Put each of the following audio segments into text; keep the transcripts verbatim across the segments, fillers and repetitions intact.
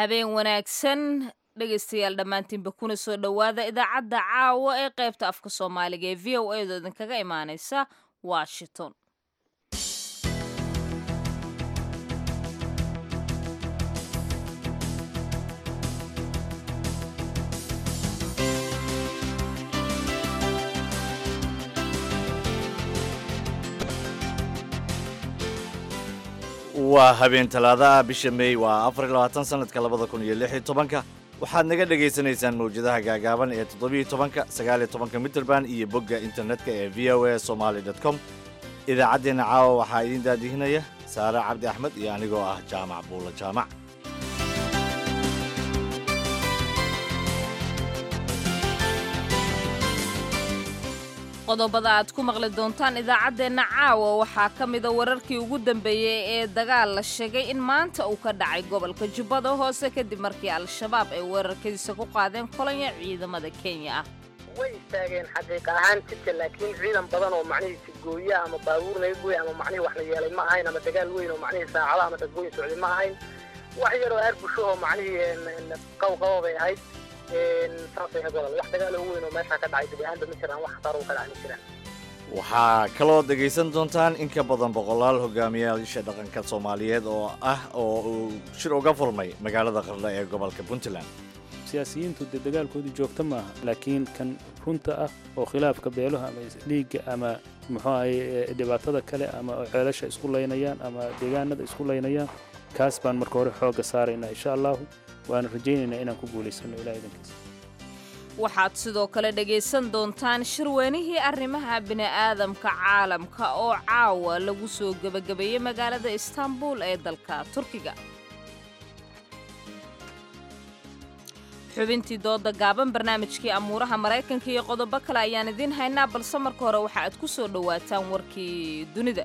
habeen wanaagsan dhegaystayaal dhammaantiinba kuna soo dhowaada idaacadda caawa ee qaybta afka soomaaliga ee v o edo idinkaga imaanaysa washington. waa habeen talaadaha bisha May waa afar iyo labaatan sanadka labada kun iyo lix iyo tobanka waxaad naga dhageysanaysaan mawjadaha gaagaaban ee toddoba iyo tobanka sagaal iyo tobanka mitirban iyo bogga internetka ee v o a somali dot com. idaacaddeenna caawa waxaa idin daadihinaya Saare Cabdi Axmed iyo anigoo ah Jaamac Buulo Jaamac. qodobada aad ku maqli doontaan idaacaddeenna caawa waxaa ka mida wararkii ugu dambeeyey ee dagaal la sheegay in maanta uu ka dhacay gobolka Jubbada Hoose kadib markii al-shabaab ay weerarkiisa ku qaadeen kolonyo ciidamada Kenya ah. way istaageen xaqiiq ahaan jidka laakiin ciidan badan oo macnihiisa gooya ama baabuur laga gooy ama macnihi wax la yeelay ma ahayn ama dagaal weyn oo macnihi saacada ama dadweyne socday ma ahayn wax yar oo arbusho oo macnihi qowqow bay ahayd waxaa kaloo dhegaysan doontaan in ka badan boqolaal hogaamiyayaasha dhaqanka Soomaaliyeed oo ah oo uu shir uga furmay magaalada Qardho ee gobolka Puntland. siyaasiyiintu de dagaalkoodu joogto maaha laakiin kan runta ah oo khilaafka beelaha ama dhiigga ama muxuu ahay dhibaatada kale ama ceelasha isku leynayaan ama deegaanada isku leynayaan kaas baan marka hore xooga saaraynaa insha Allah waan rajaynaynaa inaan ku guuleysano ilaahay idinkiisa. waxaad sidoo kale dhagaysan doontaan shirweynihii arrimaha bini'aadamka caalamka oo caawa lagu soo gabagabeeyey magaalada Istanbul ee dalka Turkiga. xubintii dooda gaaban barnaamijkii amuuraha Mareykanka iyo qodobo kale ayaan idin haynaa balse marka hore waxa aad ku soo dhawaataan warkii dunida.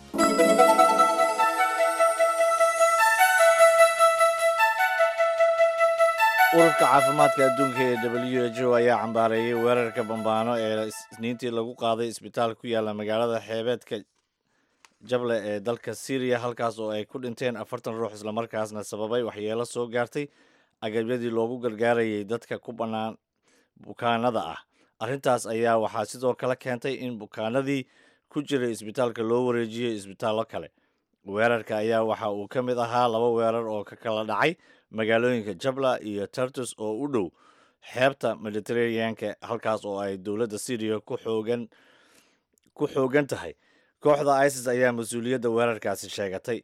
ururka caafimaadka adduunka ee W H O ayaa cambaareeyay weerarka bambaano ee isniintii lagu qaaday isbitaal ku yaala magaalada xeebeedka Jable ee dalka Syria halkaas oo ay ku dhinteen afartan ruux isla markaasna sababay waxyeelo soo gaartay agabyadii loogu gargaarayay dadka ku bannaan bukaanada ah. arrintaas ayaa waxaa sidoo kale keentay in bukaanadii ku jiray isbitaalka loo wareejiyo isbitaallo kale. weerarka ayaa waxa uu ka mid ahaa laba weerar oo ka kala dhacay magaalooyinka Jabla iyo Tartus oo u dhow xeebta Mediterranean-ka halkaas oo ay dowladda Syria ku xoogan ku xoogan tahay. kooxda ISIS ayaa mas'uuliyadda weerarkaasi sheegatay.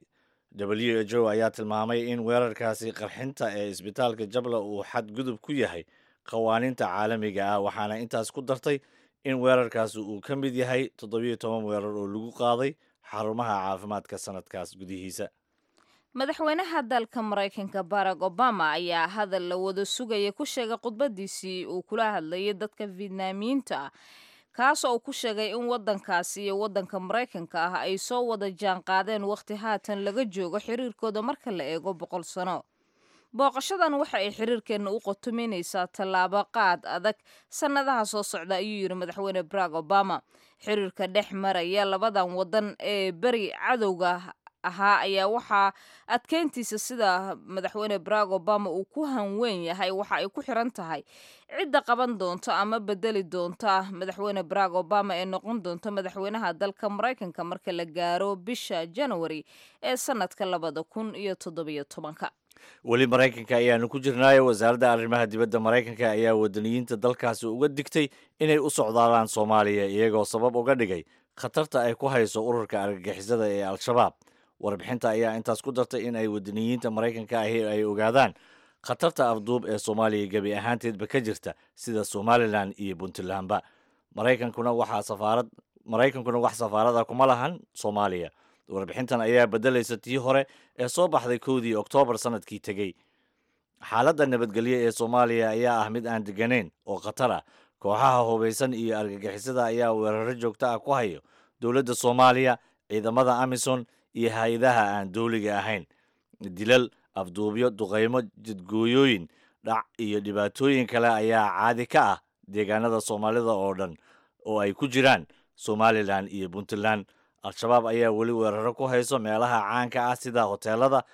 W H O ayaa tilmaamay in weerarkaasi qarxinta ee isbitaalka Jabla uu xadgudub ku yahay qawaaniinta caalamiga ah waxaana intaas ku dartay in weerarkaasi uu ka mid yahay toddoba iyo toban weerar oo lagu qaaday xarumaha caafimaadka sanadkaas gudihiisa. madaxweynaha dalka Mareykanka Barack Obama ayaa hadal la wada sugaya ku sheegay khudbadiisii uu kula hadlayay dadka Vietnamiyiinta ah kaas oo ku sheegay in wadankaasi iyo wadanka Mareykanka ah ay soo wada jaan qaadeen waqti haatan laga joogo xiriirkooda marka la eego boqol sano. booqashadan waxa ay xiriirkeena u qotominaysaa tallaabo qaad adag sanadaha soo socda ayuu yiri madaxweyne Barack Obama. xiriirka dhex maraya labadan wadan ee bari cadowga ahaa ayaa waxaa adkeyntiisa sida madaxweyne Barack Obama uu ku hanweyn yahay waxa ay ku xiran tahay cidda qaban doonto ama bedeli doonta madaxweyne Barack Obama ee noqon doonto madaxweynaha dalka Mareykanka marka la gaaro bisha January ee sanadka labada kun iyo toddoba iyo tobanka. weli Mareykanka ayaanu ku jirnaayo wasaaradda arrimaha dibadda Mareykanka ayaa wadaniyiinta dalkaasi uga digtay inay u socdaalaan Soomaaliya iyagoo sabab uga dhigay khatarta ay ku hayso ururka argagixisada ee al-shabaab. warbixinta ayaa intaas ku dartay in ay wadaniyiinta Mareykanka ahi ay ogaadaan khatarta afduub ee Soomaaliya gabi ahaanteedba ka jirta sida Somaliland iyo Puntlandba. Mareykankuna waxa safaarad Mareykankuna wax safaarada kuma lahan Soomaaliya. warbixintan ayaa bedelaysa tii hore ee soo baxday kowdii Oktoobar sanadkii tegey. xaaladda nabadgelyo ee Soomaaliya ayaa ah mid aan deganeyn oo khatar ah. kooxaha hubeysan iyo argagixisada ayaa weeraro joogto ah ku hayo dowladda Soomaaliya, ciidamada Amisom iyo hay'adaha aan dowliga ahayn. dilal, afduubyo, duqeymo, jidgooyooyin, dhac iyo dhibaatooyin kale ayaa caadi ka ah deegaanada Soomaalida oo dhan oo ay ku jiraan Somaliland iyo Puntland. al-shabaab ayaa weli weeraro ku hayso meelaha caanka ah sida hoteelada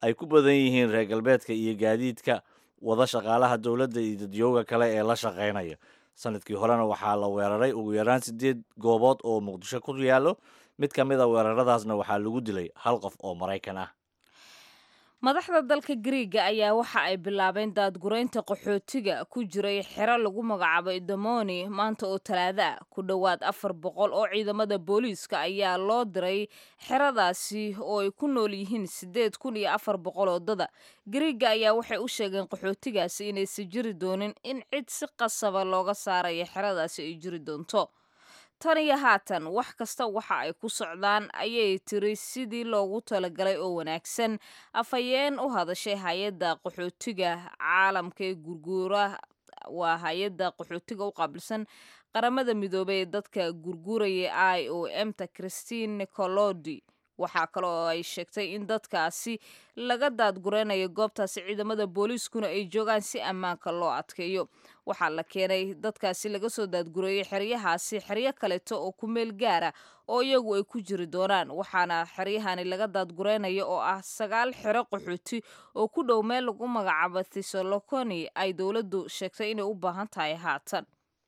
ay ku badan yihiin reer galbeedka iyo gaadiidka wada shaqaalaha dowladda iyo dadyooga kale ee la shaqaynaya. sanadkii horena waxaa la weeraray ugu yaraan siddeed goobood oo muqdisho ku yaallo. mid ka mid a weeraradaasna waxaa lagu dilay hal qof oo Maraykan ah. madaxda dalka Greega ayaa waxa ay bilaabeen daadguraynta qaxootiga ku jiray xero lagu magacaabo Idamoni maanta oo Talaada ku dhawaad afar boqol oo ciidamada booliiska ayaa loo diray xeradaasi oo ay ku nool yihiin siddeed kun iyo afar boqol oo dad. Greega ayaa waxay u sheegeen qaxootigaasi inay si jiri doonin in cid si qasaba looga saarayo xeradaasi ay jiri doonto. tan iyo haatan wax kasta waxa ay ku socdaan ayay tiri sidii loogu talagalay oo wanaagsan. afhayeen u hadashay hay-adda qaxootiga caalamka ee gurguura waa hay-adda qaxootiga u qaabilsan qaramada midoobay ee dadka gurguuraya I O M ta Christine Nicolodi waxaa kale oo ay sheegtay in dadkaasi laga daadgureynayo goobtaasi ciidamada booliiskuna ay joogaan si ammaanka loo adkeeyo. waxaa la keenay dadkaasi laga soo daadgureeyay xeryahaasi xeryo kaleeto oo ku meel gaara oo iyagu ay ku jiri doonaan. waxaana xeryahani laga daadgureynayo oo ah sagaal xero qaxooti oo ku dhow meel lagu magacaabo Thessaloniki ay dowladdu sheegtay inay u baahan tahay haatan.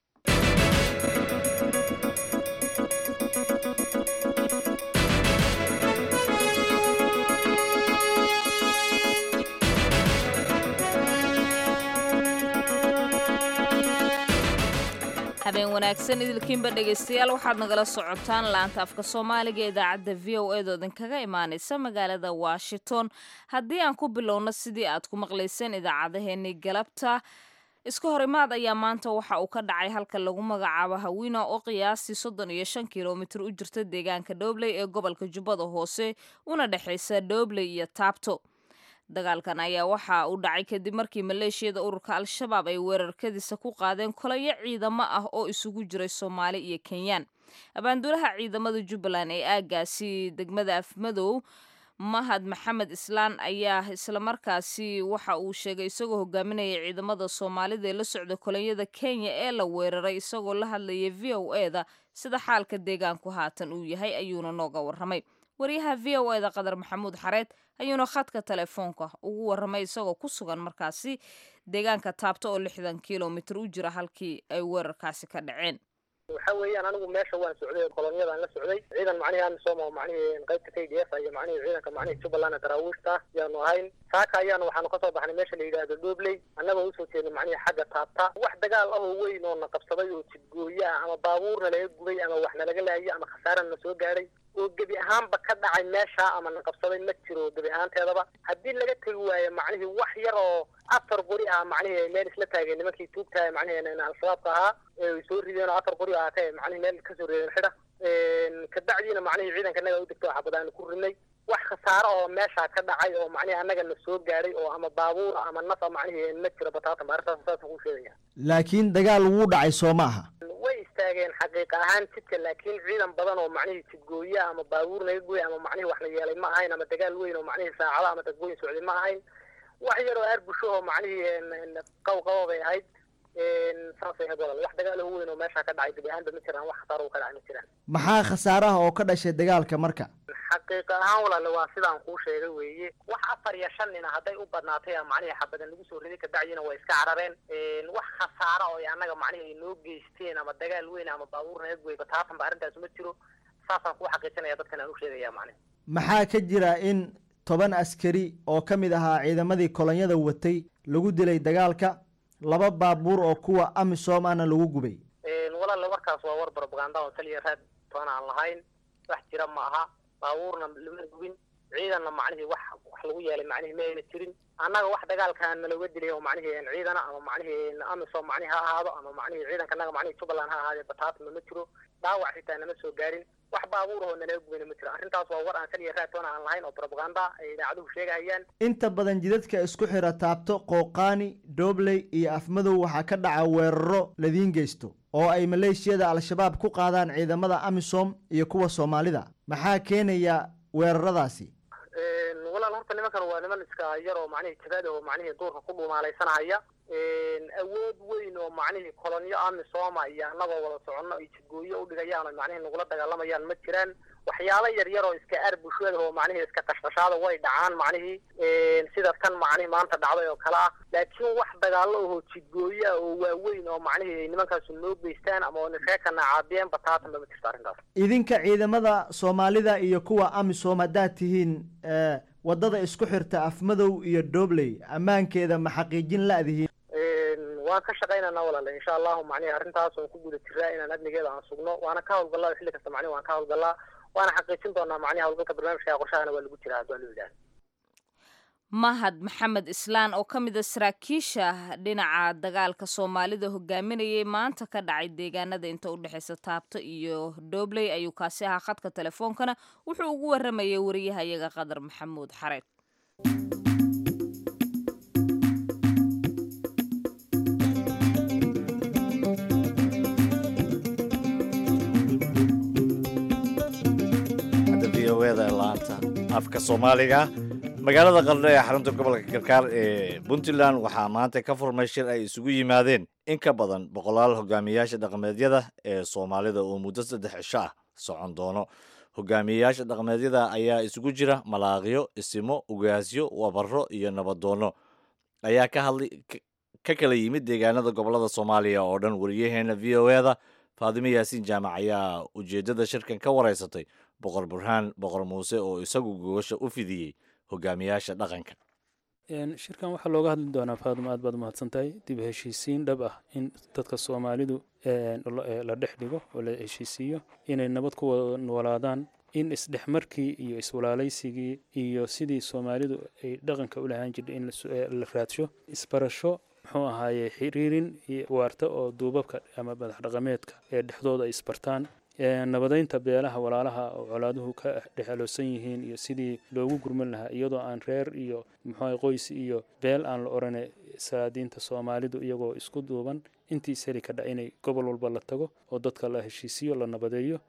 habeen wanaagsan idilkiinba dhegaystayaal waxaad nagala socotaan laanta afka Soomaaliga ee idaacadda V O A doodan kaga imaanaysa magaalada Washington. haddii aan ku bilowno sidii aad ku maqlayseen idaacadaheennii galabta iska hor imaad ayaa maanta waxa uu ka dhacay halka lagu magacaabo Hawina oo qiyaastii soddon iyo shan kiiloomitir u jirta deegaanka Dhobley ee gobolka Jubbada Hoose una dhaxaysa Dhobley iyo Taabto. dagaalkan ayaa waxa uu dhacay kadib markii maleeshiyada ururka Al-Shabaab ay weerarkadiisa ku qaadeen kolayo ciidamo ah oo isugu jiray Soomaali iyo Kenyaan. abaanduulaha ciidamada Jubbaland ee aagaasi degmada Afmadow Mahad Maxamed Islaan ayaa isla markaasi waxa uu sheegay isagoo hogaaminaya ciidamada Soomaalida ee la socda kolonyada Kenya ee la weeraray isagoo la hadlayay V O A da sida xaalka deegaanku haatan uu yahay ayuuna nooga warramay. wariyaha V O A da Qadar Maxamuud Xareed ayuuna khadka telefoonka ugu warramay isagoo ku sugan markaasi deegaanka Taabto oo lixdan kiiloomitir u jira halkii ay weerarkaasi ka dhaceen. waxa weeyaan anigu meesha waan socday kolonyada aan la socday ciidan macnaheedu aan soo macnaheedu qaybta K D F iyo macnaheedu ciidanka macnaheedu Jubbaland Taraawishta yaanu ahayn saaka ayaan waxaan ka soo baxnay meesha la yiraahdo Dhobley annagoo u soo jeednay macnaheedu xagga Taabta wax dagaal ah oo weyn oo na qabsaday oo jidgooya ama baabuurna laga gubay ama wax laga laayay ama khasaarana soo gaaray oo gabi ahaanba ka dhacay meesha ama na qabsaday ma jiro gabi ahaanteedaba haddii laga tagi waayo macnaheedu wax yar oo afar qori ah macnaheedu meel isla taagay nimankii tuugtaay macnaheedu Al-Shabaab ahaa ee soo rideen afar qori ah ka macnaheedu meel ka soo reeyeen xidha een ka dacdiina macnaheedu ciidanka naga u degto xabadaan ku rinay wax khasaaro oo meesha ka dhacay oo macnaheedu anaga la soo gaaray oo ama baabuur ama naf macnaheedu ma jiro bataata maarta saas ku sheegaya laakiin dagaal wuu dhacay Soomaha way istaageen xaqiiqa ahaan jidka laakiin ciidan badan oo macnaheedu jidgooya ama baabuur laga gooy ama macnaheedu wax la yeelay ma ahayn ama dagaal weyn oo macnaheedu saacada ama dadweyne socday ma ahayn wax yar oo arbusho oo macnaheedu qaw qaw bay ahayd een saasay hadal wax dagaal weyn oo meesha ka dhacay gabi ahaan ma jiraan wax khasaaro ka dhacay ma jiraan maxaa khasaaraha oo ka dhashay dagaalka marka xaqiiqa ahaan walaal waa sidaan ku sheegay weeye wax afar iyo shan ina haday u badnaatay macnaheedu xabadan lagu soo riday ka dacayna way iska carareen een wax khasaaro oo anaga macnaheedu noo geysteen ama dagaal weyn ama baabuur naga gooy bataatan baarintaas ma jiro saasaan ku xaqiijinaya dadkan aan u sheegaya macnaheedu maxaa ka jira in toban askari oo kamid ahaa ciidamadii kolonyada watay lagu dilay dagaalka laba baabuur oo kuwa Amisom ana lagu gubay een walaal warkaas waa war propaganda oo taliya raad toona aan lahayn wax jira ma aha baabuurna lama gubin ciidanna macnaheedu wax wax lagu yeelay macnaheedu ma ayna jirin annaga wax dagaalkan nalaga dilay oo macnaheedu ciidana ama macnaheedu Amisom macnaheedu ha ahaado ama macnaheedu ciidanka naga macnaheedu Jubbaland ha ahaado bataat ma jiro dhaawac xitaa nama soo gaarin wax baabuur oo nalaga gubin ma jiro arrintaas waa war aan taliya raad toona aan lahayn oo propaganda ay idaacadu sheegayaan inta badan jidadka isku xira Taabto Qooqaani Dhobley iyo Afmadow waxa ka dhaca weeraro ladin geysto oo ay maleeshiyada Al-Shabaab ku qaadaan ciidamada Amisom iyo kuwa Soomaalida maxaa keenaya weeraradaasi een walaal horta nimankan waa niman iska yar oo macnaheedu jabada oo macnaheedu doorka ku dhumaalaysanaya awood weyn oo macnihii kolonyo amisooma iyo annagoo wada soconno iyo jidgooyo u dhigayaan oo macnihii nagula dagaalamayaan ma jiraan waxyaalo yar yar oo iska arbusheeda oo macnihii iska qashqashaada way dhacaan macnihii sida tan macnihii maanta dhacday oo kale ah laakiin wax dagaallo oo jidgooyo oo waaweyn oo macnihii nimankaas noo geystaan ama oo nisheekana caabiyeen bataatan ma jirto arrintaas idinka ciidamada Soomaalida iyo kuwa amisom haddaad tihiin wadada isku xirta Afmadow iyo Doobley amaankeeda ma xaqiijin laadihiin waan ka shaqeynaa walaal insha Allah macnii arintaas oo ku guda jiraa inaan adnigeeda aan sugno waana ka hawlgalaa xilli kasta macnii waan ka hawlgalaa waana xaqiijin doonaa macnii hawlgalka barnaamijka qorshahana waa lagu jiraa hadda leeyahay mahad maxamed islaan oo ka mid ah saraakiisha dhinaca dagaalka Soomaalida hogaaminayay maanta ka dhacay deegaanada inta u dhaxaysa Taabto iyo Doobley ayuu kaasi ahaa khadka telefoonkana wuxuu ugu waramayay wariyahayaga Qadar Maxamuud Xareed afka Soomaaliga magaalada Qardho ee xarunta gobolka Karkaar ee Puntland waxaa maanta ka furmay shir ay isugu yimaadeen in ka badan boqolaal hogaamiyaasha dhaqameedyada ee Soomaalida oo muddo saddex cisho ah socon doono hogaamiyaasha dhaqameedyada ayaa isugu jira malaaqyo isimo ugaasyo wabaro iyo nabadoono ayaa ka hadlay ka kala yimid deegaanada gobolada Soomaaliya oo dhan wariyaheena V O A da Faadimo Yaasiin Jaamac ayaa ujeedada shirkan ka wareysatay boqor burhaan boqor muuse oo isagu goosha u fidiyay hogaamiyaasha dhaqanka een shirkan waxa looga hadli doonaa Faadimo aad baad u mahadsantahay dib heshiisiin dhab ah in dadka Soomaalidu ee la dhexdhigo oo la heshiisiyo inay nabad ku walaadaan in isdhexmarkii iyo iswalaalaysigii iyo sidii Soomaalidu ay dhaqanka u lahaan jirtay in la raadsho isbarasho muxuu ahaaye xiriirin iyo waarta oo duubabka ama madax dhaqameedka ee dhexdooda ay isbartaan nabadeynta beelaha walaalaha oo colaaduhu ka dhexaloosan yihiin iyo sidii loogu gurman lahaa iyadoo aan reer iyo muxuu qoys iyo beel aan la oranay saadiinta Soomaalidu iyagoo isku duuban intii sari ka dhac inay gobol walba la tago oo dadka la heshiisiyo la nabadeeyo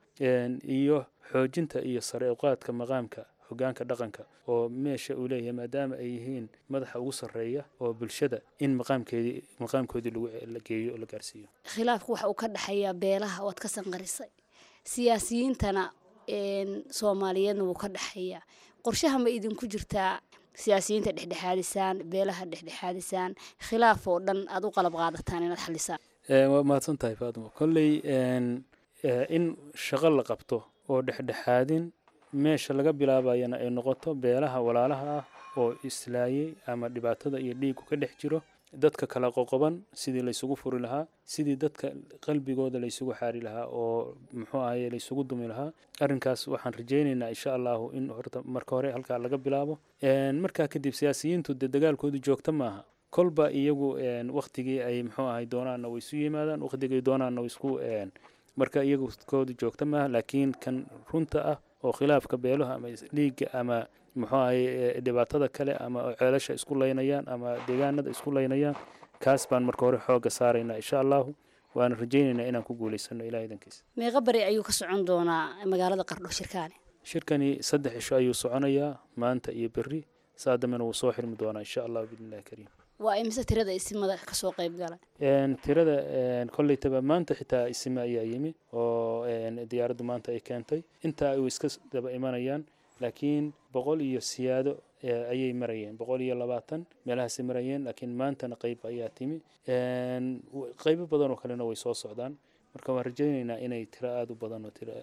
iyo xoojinta iyo sare u qaadka maqaamka hogaanka dhaqanka oo meesha uu leeyahay maadaama ay yihiin madaxa ugu sareeya oo bulshada in maqaamkeedii maqaamkoodii lagu la geeyo oo la gaarsiiyo khilaafku waxa uu ka dhaxayaa beelaha wad ka sanqarisay siyaasiyiintana een Soomaaliyeedna wuu ka dhaxayaa qorshaha ma idin ku jirtaa siyaasiyiinta dhexdhexaadisaan beelaha dhexdhexaadisaan khilaaf oo dhan aad u qalab qaadataan inaad xalisaan ee waa mahadsantahay Faadimo kolley een in shaqo la qabto oo dhexdhexaadin meesha laga bilaabayana ay noqoto beelaha walaalaha ah oo islaayay ama dhibaatada iyo dhiig ka dhex jiro dadka kala qoqoban sidii la isugu furi lahaa sidii dadka qalbigooda la isugu xaari lahaa oo muxuu ahaye la isugu dumi lahaa arrinkaas waxaan rajaynaynaa insha Allah in horta marka hore halka laga bilaabo een marka kadib siyaasiyiintu dagaalkoodu joogta maaha kolba iyagu een waqtigii ay muxuu ahaye doonaan way isu yimaadaan waqtigii doonaan way isku een marka iyagu koodu joogta maaha laakiin kan runta ah oo khilaafka beelaha ama dhiigga ama muxuu ahaye dhibaatada kale ama ceelasha isku leynayaan ama deegaanada isku leynayaan kaas baan marka hore xooga saarayna insha Allah waan rajaynaynaa inaan ku guuleysano ilaahay dankiisa meeqa bari ayuu ka socon doonaa magaalada Qardho shirkaani shirkani saddex cisho ayuu soconayaa maanta iyo berri saadamana wuu soo xirmi doonaa insha Allah billahi kariim waa imisa tirada isimada ka soo qayb galay een tirada een kollaytaba maanta xitaa isima ayaa yimi oo een diyaaraddu maanta ay keentay inta ay iska daba imanayaan laakiin boqol iyo siyaado ayay marayeen boqol iyo labaatan meelahaas marayeen laakiin maantana qayb ayaa timi een qayb badan oo kalena way soo socdaan marka waan rajaynaynaa inay tiro aad u badan oo tiro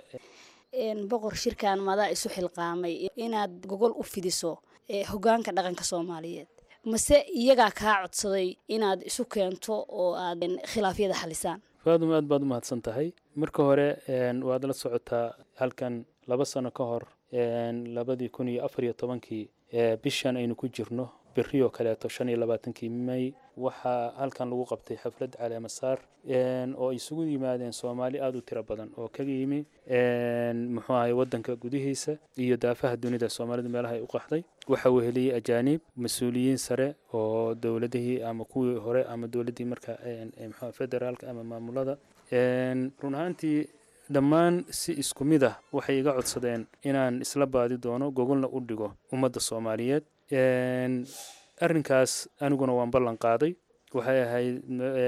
een boqor shirkaan mada isu xilqaamay inaad gogol u fidiso hogaanka dhaqanka Soomaaliyeed mase iyaga ka codsaday inaad isu keento oo aad khilaafyada xalisaan Faadimo aad baad u mahadsantahay marka hore een waad la socotaa halkan laba sano ka hor een labadii kun iyo afar iyo tobankii ee bishan aynu ku jirno berriyo kale shan iyo labaatankii May waxa halkan lagu qabtay xaflad caleema saar een oo isugu yimaadeen Soomaali aad u tiro badan oo kaga yimi een muxuu ahaye wadanka gudihiisa iyo daafaha dunida Soomaalida meelaha ay u qaxday waxa uu heliyay ajaanib mas'uuliyiin sare oo dawladihii ama kuwii hore ama dawladii marka een muxuu federaalka ama maamulada een run ahaantii dhammaan si isku mid ah waxay iga codsadeen inaan isla baadi doono gogolna u dhigo ummadda Soomaaliyeed een arrinkaas aniguna waan ballan qaaday waxay ahayd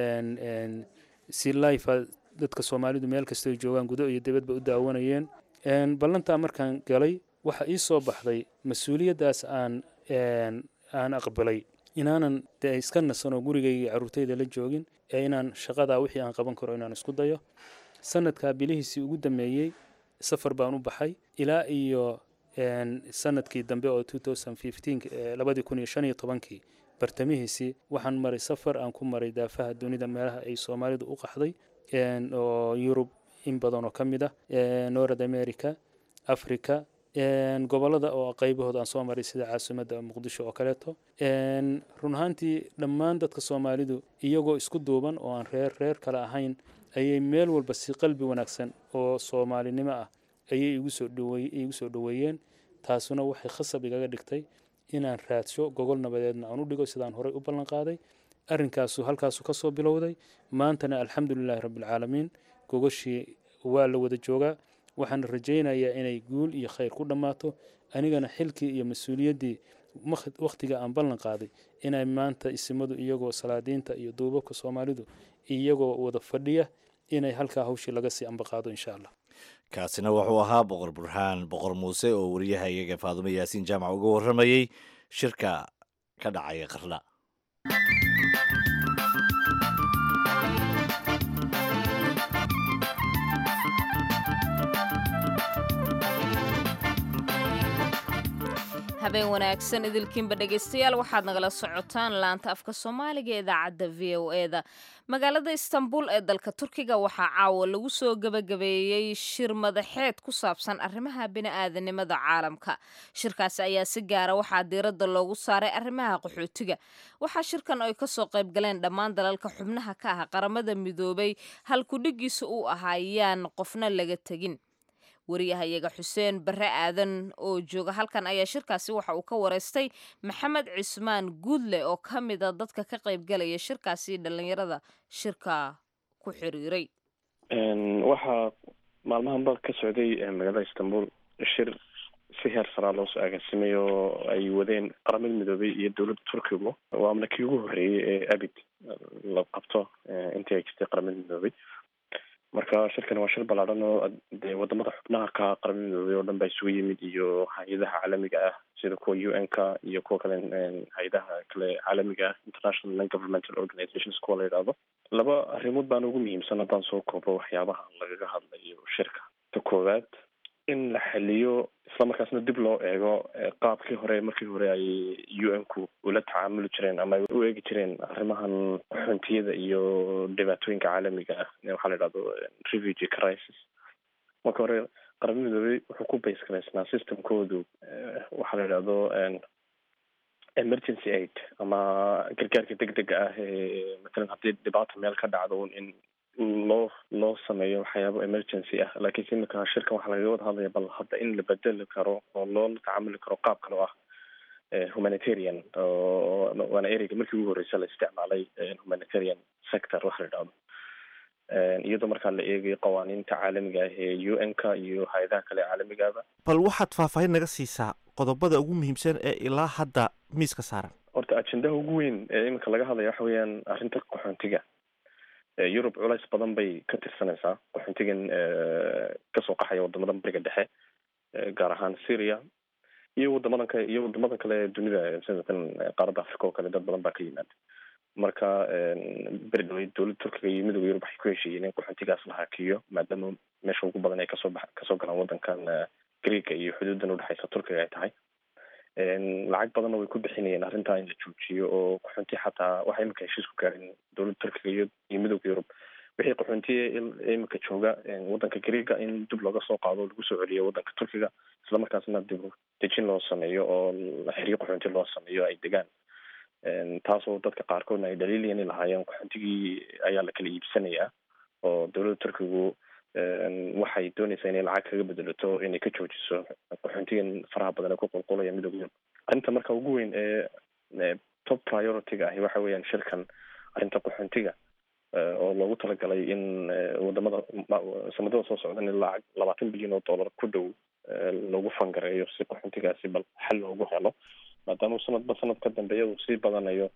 si life dadka soomaalidu meel kastoo joogaan gudo iyo dibadba u daawanayeen ballantaa markaan galay waxa ii soo baxday mas-uuliyaddaas aan aan aqbalay inaanan de iska nasano gurigayga carruurtayda la joogin ee inaan shaqadaa wixii aan qaban karo inaan isku dayo sanadkaa bilihiisii ugu dambeeyey safar baan u baxay ilaa iyo sanadkii dambe oo labadii kun iyo shan iyo tobankii bartamihiisii waxaan maray safar aan ku maray daafaha dunida meelaha ay soomaalidu u qaxday oo yurub in badan oo ka mid ah north america africa gobolada oo qaybahood aan soo maray sida caasimadda muqdisho oo kaleeto run ahaantii dhammaan dadka soomaalidu iyagoo isku duuban oo aan reer reer kale ahayn ayay meel walba si qalbi wanaagsan oo soomaalinimo ah ayay igu soo dhaweeyeen igu soo dhaweeyeen taasuna waxay khasab igaga dhigtay inaan raadsho gogol nabadeedna aan u dhigo sidaan horey u ballan qaaday arrinkaasu halkaasu ka soo bilowday maantana alxamdulilaahi rabbilcaalamiin gogoshii waa la wada joogaa waxaan rajaynayaa inay guul iyo khayr ku dhammaato anigana xilkii iyo mas-uuliyaddii wakhtiga aan ballan qaaday inay maanta isimadu iyagoo salaadiinta iyo duubabka soomaalidu iyagoo wada fadhiya inay halkaa hawshii laga sii ambaqaado insha allah kaasina wuxuu ahaa boqor burhaan boqor muuse oo wariyaha iyaga faadumo yaasiin jaamac uga warramayey shirka ka dhacaya qarla habeen wanaagsan idilkiinba dhegaystayaal waxaad nagala socotaan laanta afka soomaaliga ee idaacadda v o eda magaalada istanbul ee dalka turkiga waxaa caawa lagu soo gebagabeeyey shir madaxeed ku saabsan arrimaha bini'aadanimada caalamka shirkaasi ayaa si gaara waxaa diiradda loogu saaray arrimaha qaxootiga waxaa shirkan ay kasoo qayb galeen dhammaan dalalka xubnaha ka ah qaramada midoobay halkudhigiisa uu ahaayaan qofna laga tegin wariyahayaga xuseen barre aadan oo jooga halkan ayaa shirkaasi waxa uu ka wareystay maxamed cismaan guudle oo ka mid a dadka ka qaybgalaya shirkaasi dhalinyarada shirka ku xiriiray waxaa maalmahanba ka socday magaalada istanbul shir si heer saraa loo soo agaasimay oo ay wadeen qaramada midoobay iyo dowladda turkigu waana kii ugu horreeyey ee abid la qabto intii ay jirtay qaramada midoobay marka shirkan waa shir ballaaran oo dee wadamada xubnaha ka qaramada midoobay oo dhan baa isugu yimid iyo hay-adaha caalamiga ah sida kuwa u n ka iyo kuwa kale hay-adaha kale caalamiga ah international non governmental organizations kuwa la yidhaahdo laba arrimood baan ugu muhiimsan haddaan soo koobo waxyaabaha lagaga hadlayo shirka ta koowaad in la xaliyo islamarkaasna dib loo eego qaabkii hore markii hore ay u n ku ula tacaamuli jireen ama ay u eegi jireen arrimahan xuntiyada iyo dhibaatooyinka caalamiga ah waxaa la yidhahdo refugee crisis marka hore qaramada midoobay wuxuu ku base garaysnaa systemkoodu waxaa la yidhahdo emergency aid ama gargaarka degdega ah ee matalan haddii dhibaata meel ka dhacdo in loo loo sameeyo waxyaabo emergency ah laakiinse imika shirkan waxaa lagaga wada hadlaya bal hadda in la bedeli karo oo loola tacamuli karo qaab kale oo ah humanitarian waana ereyga markii ugu horreysa la isticmaalay humanitarian sector waxa la yidhahdo iyadoo markaa la eegayo qawaaniinta caalamiga ah ee u n ka iyo hay-adaha kale caalamigaaba bal waxaad faahfaahin naga siisaa qodobada ugu muhiimsan ee ilaa hadda miiska saaran horta ajendaha ugu weyn ee iminka laga hadlaya waxa weeyaan arrinta qaxoontiga yurub culays badan bay ka tirsanaysaa qaxoontigan kasoo qaxaya wadamada bariga dhexe gaar ahaan syria iyo wadamadan kale iyo wadamada kale ee dunida sidatan qaaradda africa oo kale dad badan baa ka yimaada marka beri dhaweyd dowladda turkiga iyo midowga yurub waxay ku heshiiyeen in qaxoontigaas la hakiyo maadaama meesha ugu badan ay kasoo ba kasoo galaan wadankan greega iyo xuduudan udhexeysa turkiga ay tahay lacag badanna way ku bixinayeen arrintaa in la joojiyo oo qaxoonti xataa waxay imika heshiis ku gaareen dowladda turkiga iyo iyo midowga yurub wixii qaxoontiya imika jooga wadanka greega in dib looga soo qaado o lagu soo celiyo wadanka turkiga islamarkaasna dib dejin loo sameeyo oo xeryo qaxoonti loo sameeyo ay degaan taasoo dadka qaarkoodna ay dhaliilayeen in lahaayeen qaxoontigii ayaa la kala iibsanayaa oo dowladda turkigu waxay doonaysaa inay lacag kaga bedelato inay ka joojiso qaxoontigan faraha badan ee ku qulqulaya midowga yurub arrinta marka ugu weyn ee top priority-ga ahi waxa weeyaan shirkan arrinta qaxoontiga oo loogu talagalay in wadamada sanadada soo socdan in lacag labaatan bilyan oo dollar ku dhow lagu fangareeyo si qaxoontigaasi bal xal loogu helo maadaama sanadba sanad ka dambeeya uu sii badanayo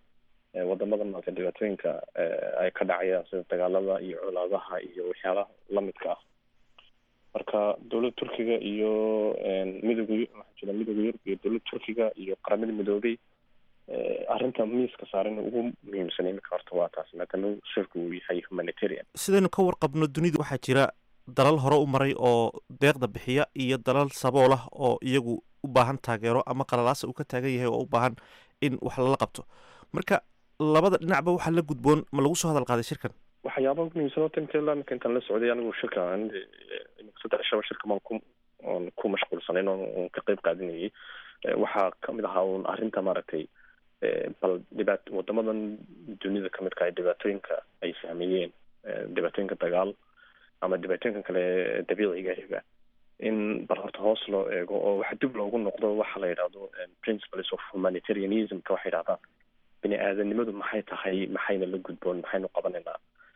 wadamada maaragtay dhibaatooyinka ay ka dhacayaan sida dagaalada iyo colaadaha iyo waxyaalaha lamidka ah. marka dowladda turkiga iyo midowga waxaa jira midowga yurub iyo dowladda turkiga iyo qaramada midoobay arrinta miiska saaran ugu muhiimsan iminka horta waa taas maadaama shirku uu yahay humanitarian. sidaynu ka warqabno dunida waxaa jira dalal hore u maray oo deeqda bixiya iyo dalal sabool ah oo iyagu u baahan taageero ama qalalaasa uu ka taagan yahay oo u baahan in wax lala qabto. marka labada dhinacba waxaa la gudboon ma lagu soo hadal qaaday shirkan? waxyaaba ugu muhiimsan oo tanka ilaa marka intaan la socday anigu shirka saddex shaba shirka maan ku oon ku mashquulsanayn oon ka qayb qaadanayay waxaa kamid ahaa un arrinta maaragtay bal dhibaat wadamadan dunida kamid ka dhibaatooyinka ay saameeyeen dhibaatooyinka dagaal ama dhibaatooyinka kale dabiiciga ah in bal horta hoos loo eego oo wax dib loogu noqdo waxa la yidhaahdo principles of humanitarianism ka waxay yidhahdaan bini aadanimadu maxay tahay maxayna la gudboon maxaynu qabanaynaa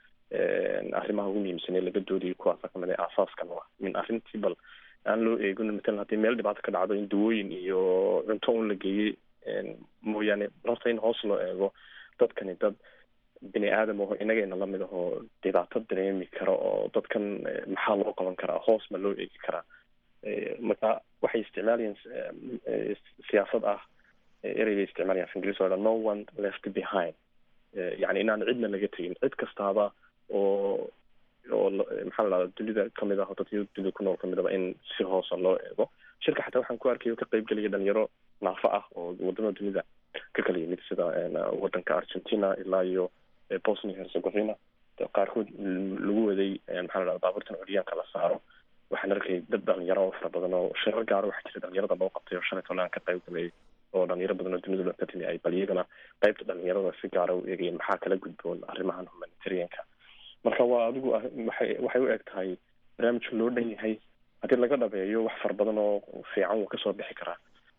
arrimaha ugu muhiimsan ee laga doodayay kuwaasa kamid ah aasaaskana waa min arrintii bal aan loo eegin matalan haddii meel dhibaato ka dhacdo in dawooyin iyo cunto un la geeyey mooyaane horta in hoos loo eego dadkani dad bini aadam aho inagayna lamid ahoo dhibaato dareemi kara oo dadkan maxaa loo qaban karaa hoos ma loo eegi karaa. marka waxay isticmaalayeen siyaasad ah ereybay isticmaalayaan af ingiriis oo no one left behind, yani inaan cidna laga tegin cid kastaaba oo oo maxaa la dhahdaa dunida kamid ah dadka dunida ku nool kamid ah in si hoosa loo eego. shirka xataa waxaan ku arkay ka qayb gelaya dhalinyaro naafa ah oo wadamada dunida ka kala yimid sida wadanka Argentina ilaa iyo Bosnia Herzegovina qaarkood lagu waday maxaa la dhahdaa baabuurtan curyaanka la saaro. waxaan arkay dad dhalinyaro oo fara badan oo shirar gaar waxaa jira dhalinyarada loo qabtay oo shalay toban ka qayb galay oo dhalinyaro badan oo dunida ka timi ay baliyagana qaybta dhalinyarada si gaara u eegayeen maxaa kala gudboon arrimahan humanitarianka. marka waa adigu waxay waxay u eg tahay barnaamij loo dhan yahay haddii laga dhabeeyo wax fara badan oo fiican uu kasoo bixi karaa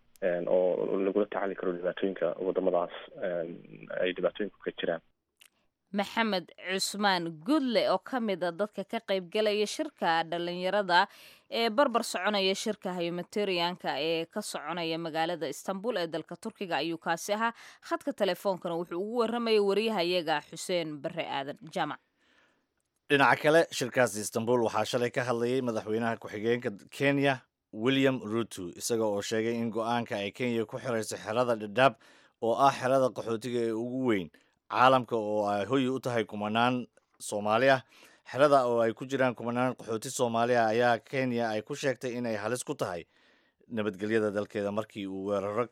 oo lagula tacaali karo dhibaatooyinka wadamadaas ay dhibaatooyinku ka jiraan. maxamed cusmaan gudle oo ka mid a dadka ka qaybgalaya shirka dhalinyarada ee barbar soconaya shirka humanitarianka ee ka soconaya magaalada istanbul ee dalka turkiga ayuu kaasi ahaa. khadka telefoonkana wuxuu ugu waramayay wariyahayaga xuseen bare aadan jaamac. dhinaca kale shirkaasi istanbul waxaa shalay ka hadlayay madaxweynaha ku-xigeenka kenya william ruto isaga oo sheegay in go-aanka ay kenya ku xirayso xerada dhadhaab oo ah xerada qaxootiga ee ugu weyn caalamka oo ay hoyi u tahay kumanaan soomaali ah. xerada oo ay ku jiraan kumanaan qaxooti soomaali ah ayaa kenya ay ku sheegtay inay halis ku tahay nabadgelyada dalkeeda markii uu weeraro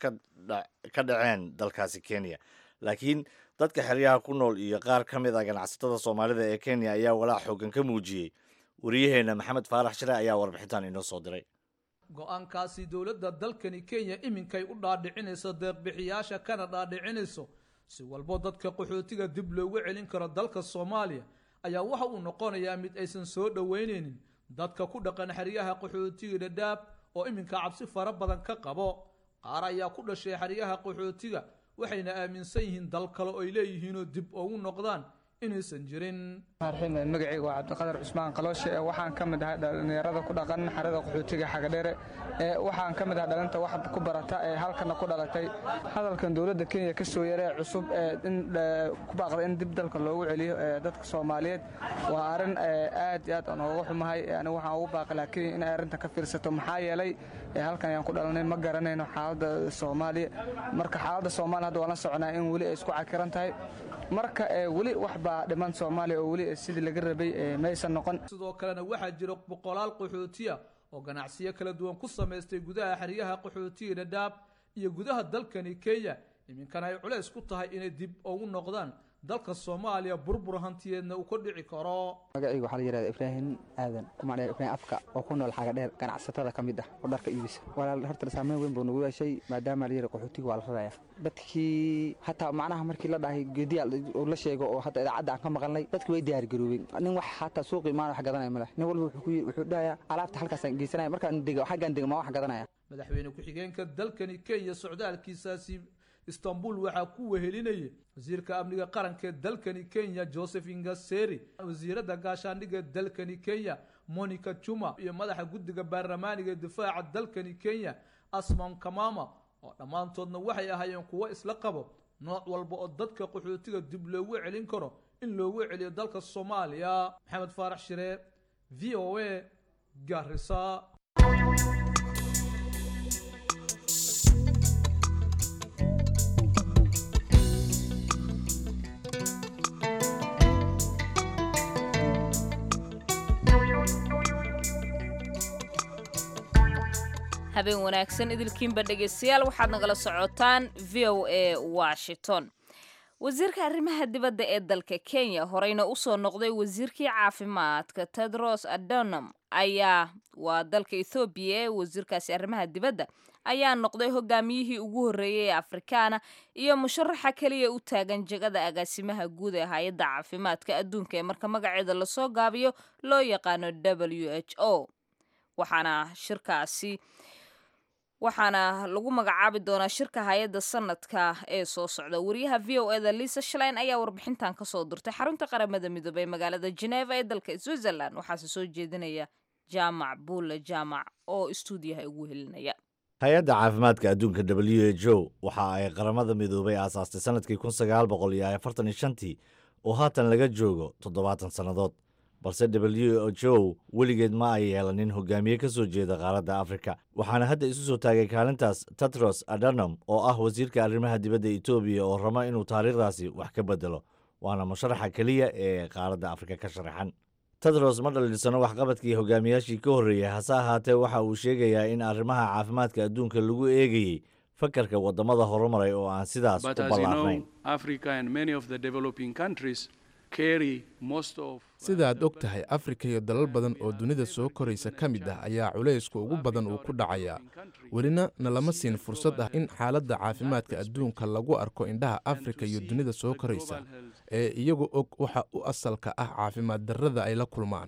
ka dhaceen dalkaasi kenya. laakiin dadka xeryaha ku nool iyo qaar ka mid ah ganacsatada soomaalida ee kenya ayaa walaac xoogan ka muujiyey. wariyaheena maxamed faarax shire ayaa warbixintan inoo soo diray. go-aankaasi dowladda dalkani kenya iminkay u dhaadhicinayso deeqbixiyaasha kana dhaadhicinayso si walbo dadka qaxootiga dib loogu celin karo dalka soomaaliya ayaa waxa uu noqonayaa mid aysan soo dhoweyneynin dadka ku dhaqan xeryaha qaxootiga dhadhaab oo iminka cabsi fara badan ka qabo. qaar ayaa ku dhashay xeryaha qaxootiga waxayna aaminsan yihiin dal kale oo ay leeyihiinoo dib ugu noqdaan inaysan jirin. magacayga waa cabdiqadar cusmaan qalooshe waxaan ka mid ahay dhalinyarada ku dhaqan xerada qaxootiga xagadheere waxaan ka mid ahay dhalinta wax ku barata ee halkana ku dhalatay. hadalkan dowladda kenya ka soo yaree cusub in ku baaqday in dib dalka loogu celiyo dadka soomaaliyeed waa arrin aad iyo aad aan uga xumahay. anigu waxaan ugu baaqi lahaa kenya inay arrinta ka fiirsato maxaa yeelay halkan ayaan ku dhalanay ma garanayno xaaladda soomaaliya. marka xaaladda soomaaliya hadda waan la soconaa in weli ay isku cakiran tahay. marka weli wax baa dhiman soomaaliya oo weli sidii laga rabay maysan noqon. sidoo kalena waxaa jira boqolaal qaxootiya oo ganacsiyo kala duwan ku samaystay gudaha xeryaha qaxootiga dhadhaab iyo gudaha dalkani kenya iminkana ay culays ku tahay inay dib ugu noqdaan dalka soomaaliya burbur hantiyeedna uu ka dhici karo. magacayga waxaa la yidhahdaa ibraahim aadan kumacnaa ibraahim afka oo ku nool xagadheer ganacsatada ka mid ah oo dharka iibisa. walaal horta saameyn weyn buu nagu yeeshay maadaama la yidhi qaxootiga waa la raraya dadkii hataa macnaha markii la dhahay geediyaal oo la sheego oo hadda idaacadda aan ka maqalnay dadki way diyaar garoobeen. nin wax hataa suuqi imaan wax gadanaya ma leh. nin walba wuxuu dhahayaa alaabta halkaasaan geysanaya markaan dego xaggaan dego ma wax gadanaya. madaxweyne ku-xigeenka dalkani kenya socdaalkiisaasi istanbul waxaa ku wehelinayay wasiirka amniga qaranka ee dalkani kenya joseph ingaseri, wasiiradda gaashaandhigga dalkani kenya monica juma iyo madaxa guddiga baarlamaaniga ee difaaca dalkani kenya asman kamama oo dhammaantoodna waxay ahaayeen kuwo isla qabo nooc walba oo dadka qaxootiga dib loogu celin karo in loogu celiyo dalka Soomaaliya. Maxamed Faarax Shire, V O A, Garissa. habeen wanaagsan idilkiinba dhegeystayaal waxaad nagala socotaan V O A Washington. wasiirka arrimaha dibadda ee dalka Kenya horeyna u soo noqday wasiirkii caafimaadka Tedros Adhanom ayaa waa dalka Ethiopia wasiirkaasi arrimaha dibadda ayaa noqday hogaamiyihii ugu horeeyay ee Afrikaana iyo musharaxa kaliya u taagan jagada agaasimaha guud ee hay'adda caafimaadka adduunka ee marka magaceeda la soo gaabiyo loo yaqaano W H O. waxaana shirkaasi waxaana lagu magacaabi doonaa shirka hay'adda sanadka ee soo socda. wariyaha V O A da Lisa Schlein ayaa warbixintan ka soo dirtay xarunta qaramada midoobay ee magaalada Geneva ee dalka Switzerland. waxaase soo jeedinaya Jaamac Buule Jaamac oo istuudiyaha ugu helinaya. hay-adda caafimaadka adduunka W H O waxa ay qaramada midoobay aasaastay sanadkii kun sagaal boqol iyo afartan iyo shantii oo haatan laga joogo toddobaatan sannadood, balse W H O weligeed ma ay yeelanin hogaamiye ka soo jeeda qaaradda Afrika. waxaana hadda isu soo taagay kaalintaas Tedros Adhanom oo ah wasiirka arrimaha dibadda Ethiopia oo raba inuu taariikhdaasi wax ka bedelo, waana musharaxa keliya ee qaaradda Afrika ka sharaxan. Tedros ma dhalinsano waxqabadkii hogaamiyaashii ka horreeyay, hase ahaatee waxa uu sheegayaa in arrimaha caafimaadka adduunka lagu eegayey fakarka waddamada horumaray oo aan sidaas u ballaarnayn. sidaad og tahay, afrika iyo dalal badan oo dunida soo koraysa ka mid ah ayaa culayska ugu badan uu ku dhacayaa. welina nalama siin fursad ah in xaaladda caafimaadka adduunka lagu arko indhaha afrika iyo dunida soo koraysa ee iyagu og waxa u asalka ah caafimaad darrada ay la kulmaan.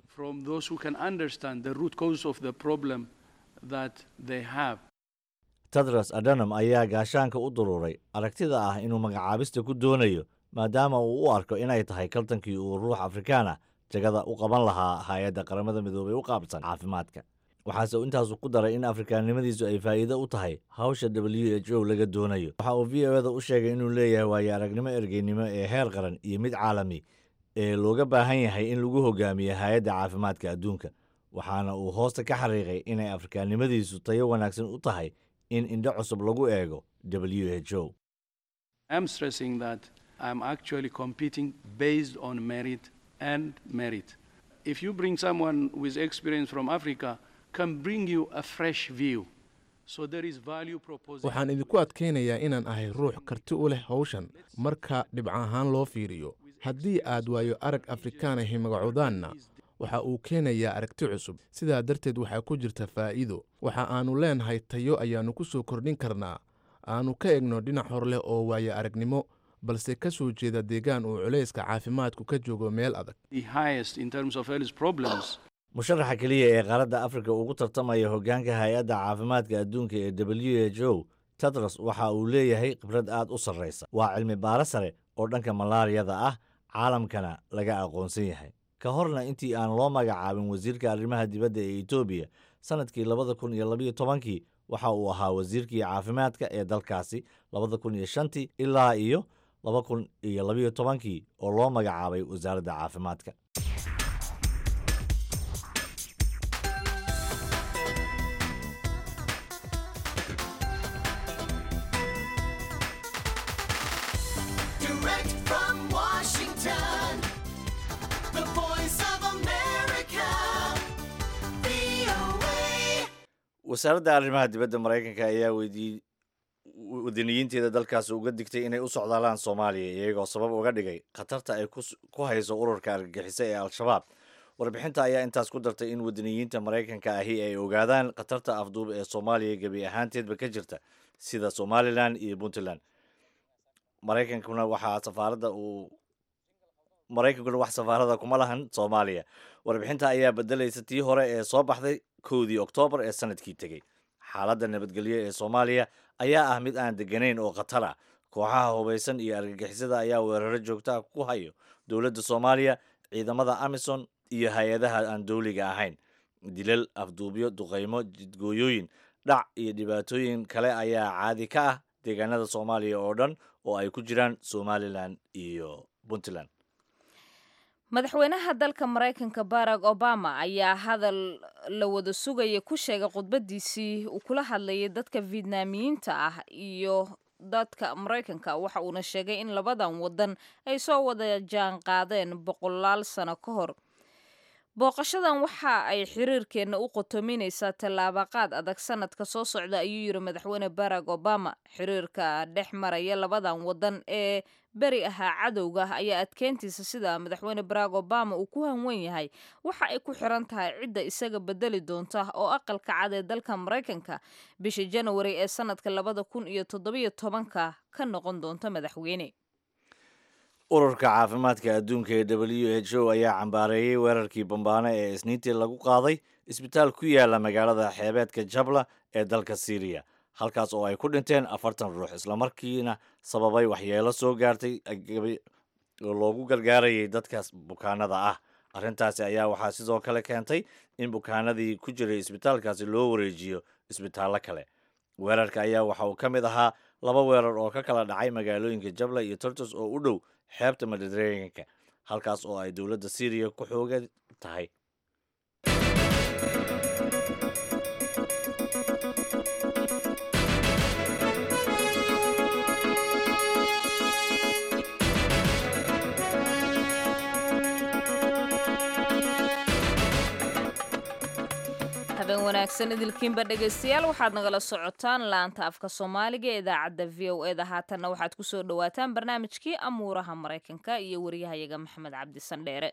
Tedros Adhanom ayaa gaashaanka u duruuray aragtida ah inuu magacaabista ku doonayo maadaama uu u arko inay tahay kaltankii uu ruux Afrikaan ah jagada u qaban lahaa hay'adda qaramada midoobay u qaabsan caafimaadka. waxaase intaasu ku daray in afrikaannimadiisu ay faa'iido u tahay hawsha W H O laga doonayo. waxa uu V O A da u sheegay inuu leeyahay waayo aragnimo ergeynimo ee heer qaran iyo mid caalami ee looga baahan yahay in lagu hogaamiyo hay'adda caafimaadka adduunka, waxaana uu hoosta ka xariiqay inay afrikaannimadiisu tayo wanaagsan u tahay in indho cusub lagu eego W H O. I'm actually competing based on merit and merit. If you bring someone with experience from Africa, can bring you a fresh view. So there is value proposition. waxaan idinku adkaynayaa inaan ahay ruux karti u leh hawshan marka dhibca ahaan loo fiiriyo. haddii aad waayo arag Afrikaan ahi magacodaanna waxa uu keenayaa aragti cusub. sidaa darteed waxaa ku jirta faa'iido. waxa aanu leenahay tayo ayaanu ku soo kordhin karnaa. aanu ka egno dhinac hor leh oo waayo aragnimo balse ka soo jeeda deegaan uu culayska caafimaadku ka joogo meel adag. musharaxa keliya ee qaaradda Afrika ugu tartamaya hoggaanka hay'adda caafimaadka adduunka ee W H O, Tedros waxa uu leeyahay khibrad aad u sarreysa. waa cilmi baaro sare oo dhanka malaariyada ah, caalamkana laga aqoonsan yahay. ka horna intii aan loo magacaabin wasiirka arrimaha dibadda ee Ethiopia sanadkii labada kun iyo labiyo tobankii, waxa uu ahaa wasiirkii caafimaadka ee dalkaasi labada kun iyo shantii ilaa iyo laba kun iyo labiyo tobankii oo loo magacaabay wasaaradda caafimaadka. wasaaradda arrimaha dibadda Mareykanka ayaa weydiiyey wadaniyiinteeda dalkaasi uga digtay inay u socdaalaan Soomaaliya iyagoo sabab uga dhigay khatarta ay ku hayso ururka argagixisa ee Al-Shabaab. warbixinta ayaa intaas ku dartay in wadaniyiinta Mareykanka ahi ay ogaadaan khatarta afduub ee Soomaaliya gebi ahaanteedba ka jirta sida Somaliland iyo Puntland. Mareykankuna waxaa safaaradda uu Mareykankuna wax safaarada kuma lahan Soomaaliya. warbixinta ayaa bedelaysa tii hore ee soo baxday kowdii Oktoobar ee sanadkii tegey. xaaladda nabadgelyo ee Soomaaliya ayaa ah mid aan deganayn oo khatar ah. kooxaha hubaysan iyo argagixisada ayaa weeraro joogto ah ku hayo dowladda Soomaaliya, ciidamada AMISOM iyo hay-adaha aan dowliga ahayn. dilal, afduubyo, duqeymo, jidgooyooyin, dhac iyo dhibaatooyin kale ayaa caadi ka ah deegaanada soomaaliya oo dhan oo ay ku jiraan somalilan iyo puntland. madaxweynaha dalka maraykanka barack obama ayaa hadal la wada sugaya ku sheegay khudbadiisii uu kula hadlayay dadka vietnamiyiinta ah iyo dadka maraykanka. waxa uuna sheegay in labadan wadan ay soo wada jaan qaadeen boqolaal sano ka hor. booqashadan waxa ay xiriirkeenna u qotominaysaa tallaabaqaad adag sanadka soo socda ayuu yiri madaxweyne barack obama. xiriirka dhex maraya labadan wadan ee beri ahaa cadowga ayaa adkeyntiisa sida madaxweyne barack obama uu ku hanwen yahay waxa ay ku xiran tahay cidda isaga bedeli doonta oo aqalka cad ee dalka maraykanka bisha janawari ee sanadka labada kun iyo toddobiyo tobanka ka noqon doonta madaxweyne. ururka caafimaadka adduunka ee w h o ayaa cambaareeyey weerarkii bambaano ee isniintii lagu qaaday isbitaal ku yaala magaalada xeebeedka jabla ee dalka syriya, halkaas oo ay ku dhinteen afartan ruux islamarkiina sababay waxyeelo soo gaartay oo loogu gargaarayay dadkaas bukaanada ah. arrintaasi ayaa waxaa sidoo kale keentay in bukaanadii ku jiray isbitaalkaasi loo wareejiyo isbitaallo kale. weerarka ayaa waxa uu ka mid ahaa laba weerar oo ka kala dhacay magaalooyinka jabla iyo tortos oo u dhow xeebta mediterraneanka, halkaas oo ay dowladda syriya ku xoogan tahay. habeen wanaagsan idilkiinba dhegaystayaal waxaad nagala socotaan laanta afka soomaaliga ee idaacadda v o eda. haatanna waxaad ku soo dhowaataan barnaamijkii amuuraha maraykanka iyo wariyahayaga maxamed cabdi sandheere.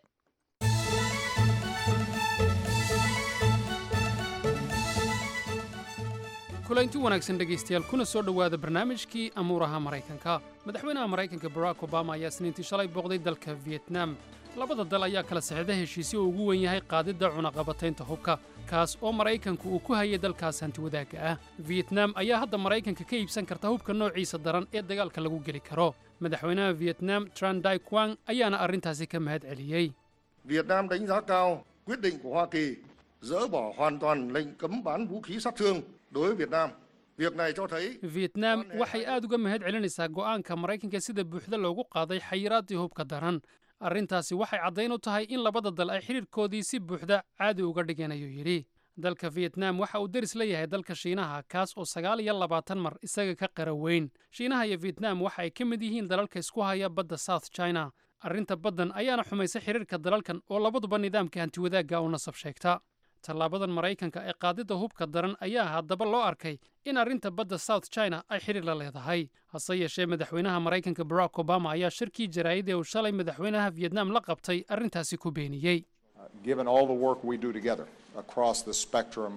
kulanti wanaagsan dhegaystayaal kuna soo dhowaada barnaamijkii amuuraha maraykanka. madaxweynaha maraykanka barack obama ayaa isniintii shalay booqday dalka vietnam. labada dal ayaa kala saxeexday heshiisyo uu ugu weyn yahay qaadidda cunaqabataynta hubka, kaas oo maraykanku uu ku hayay dalkaas hantiwadaagga ah. vietnam ayaa hadda maraykanka ka iibsan karta hubka noociisa daran ee dagaalka lagu geli karo. madaxweynaha vietnam tran dai quang ayaana arrintaasi ka mahad celiyey. Vietnam đánh giá cao quyết định của Hoa Kỳ dỡ bỏ hoàn toàn lệnh cấm bán vũ khí sát thương đối với Việt Nam. Việc này cho thấy vietnam waxay aad uga mahad celinaysaa go'aanka maraykanka sida buuxda loogu qaaday xayiraaddii hubka daran. arrintaasi waxay caddayn u tahay in labada dal ay xidhiirkoodii si buuxda caadi uga dhigeen ayuu yidhi. dalka vietnam waxa uu deris la yahay dalka shiinaha, kaas oo sagaal iyo labaatan mar isaga ka qara weyn. shiinaha iyo vietnam waxa ay ka mid yihiin dalalka isku haya badda south china. arrinta baddan ayaana xumaysa xidhiirka dalalkan oo labaduba nidaamka hantiwadaagga u nasab sheegta. tallaabadan maraykanka ee qaadidda hubka daran ayaa haddaba loo arkay in arrinta badda south china ay xidhiir la leedahay. hase yeeshee madaxweynaha maraykanka barack obama ayaa shirkii jaraa'id ee uu shalay madaxweynaha vietnam la qabtay arrintaasi ku beeniyey. Given all the work we do together across the spectrum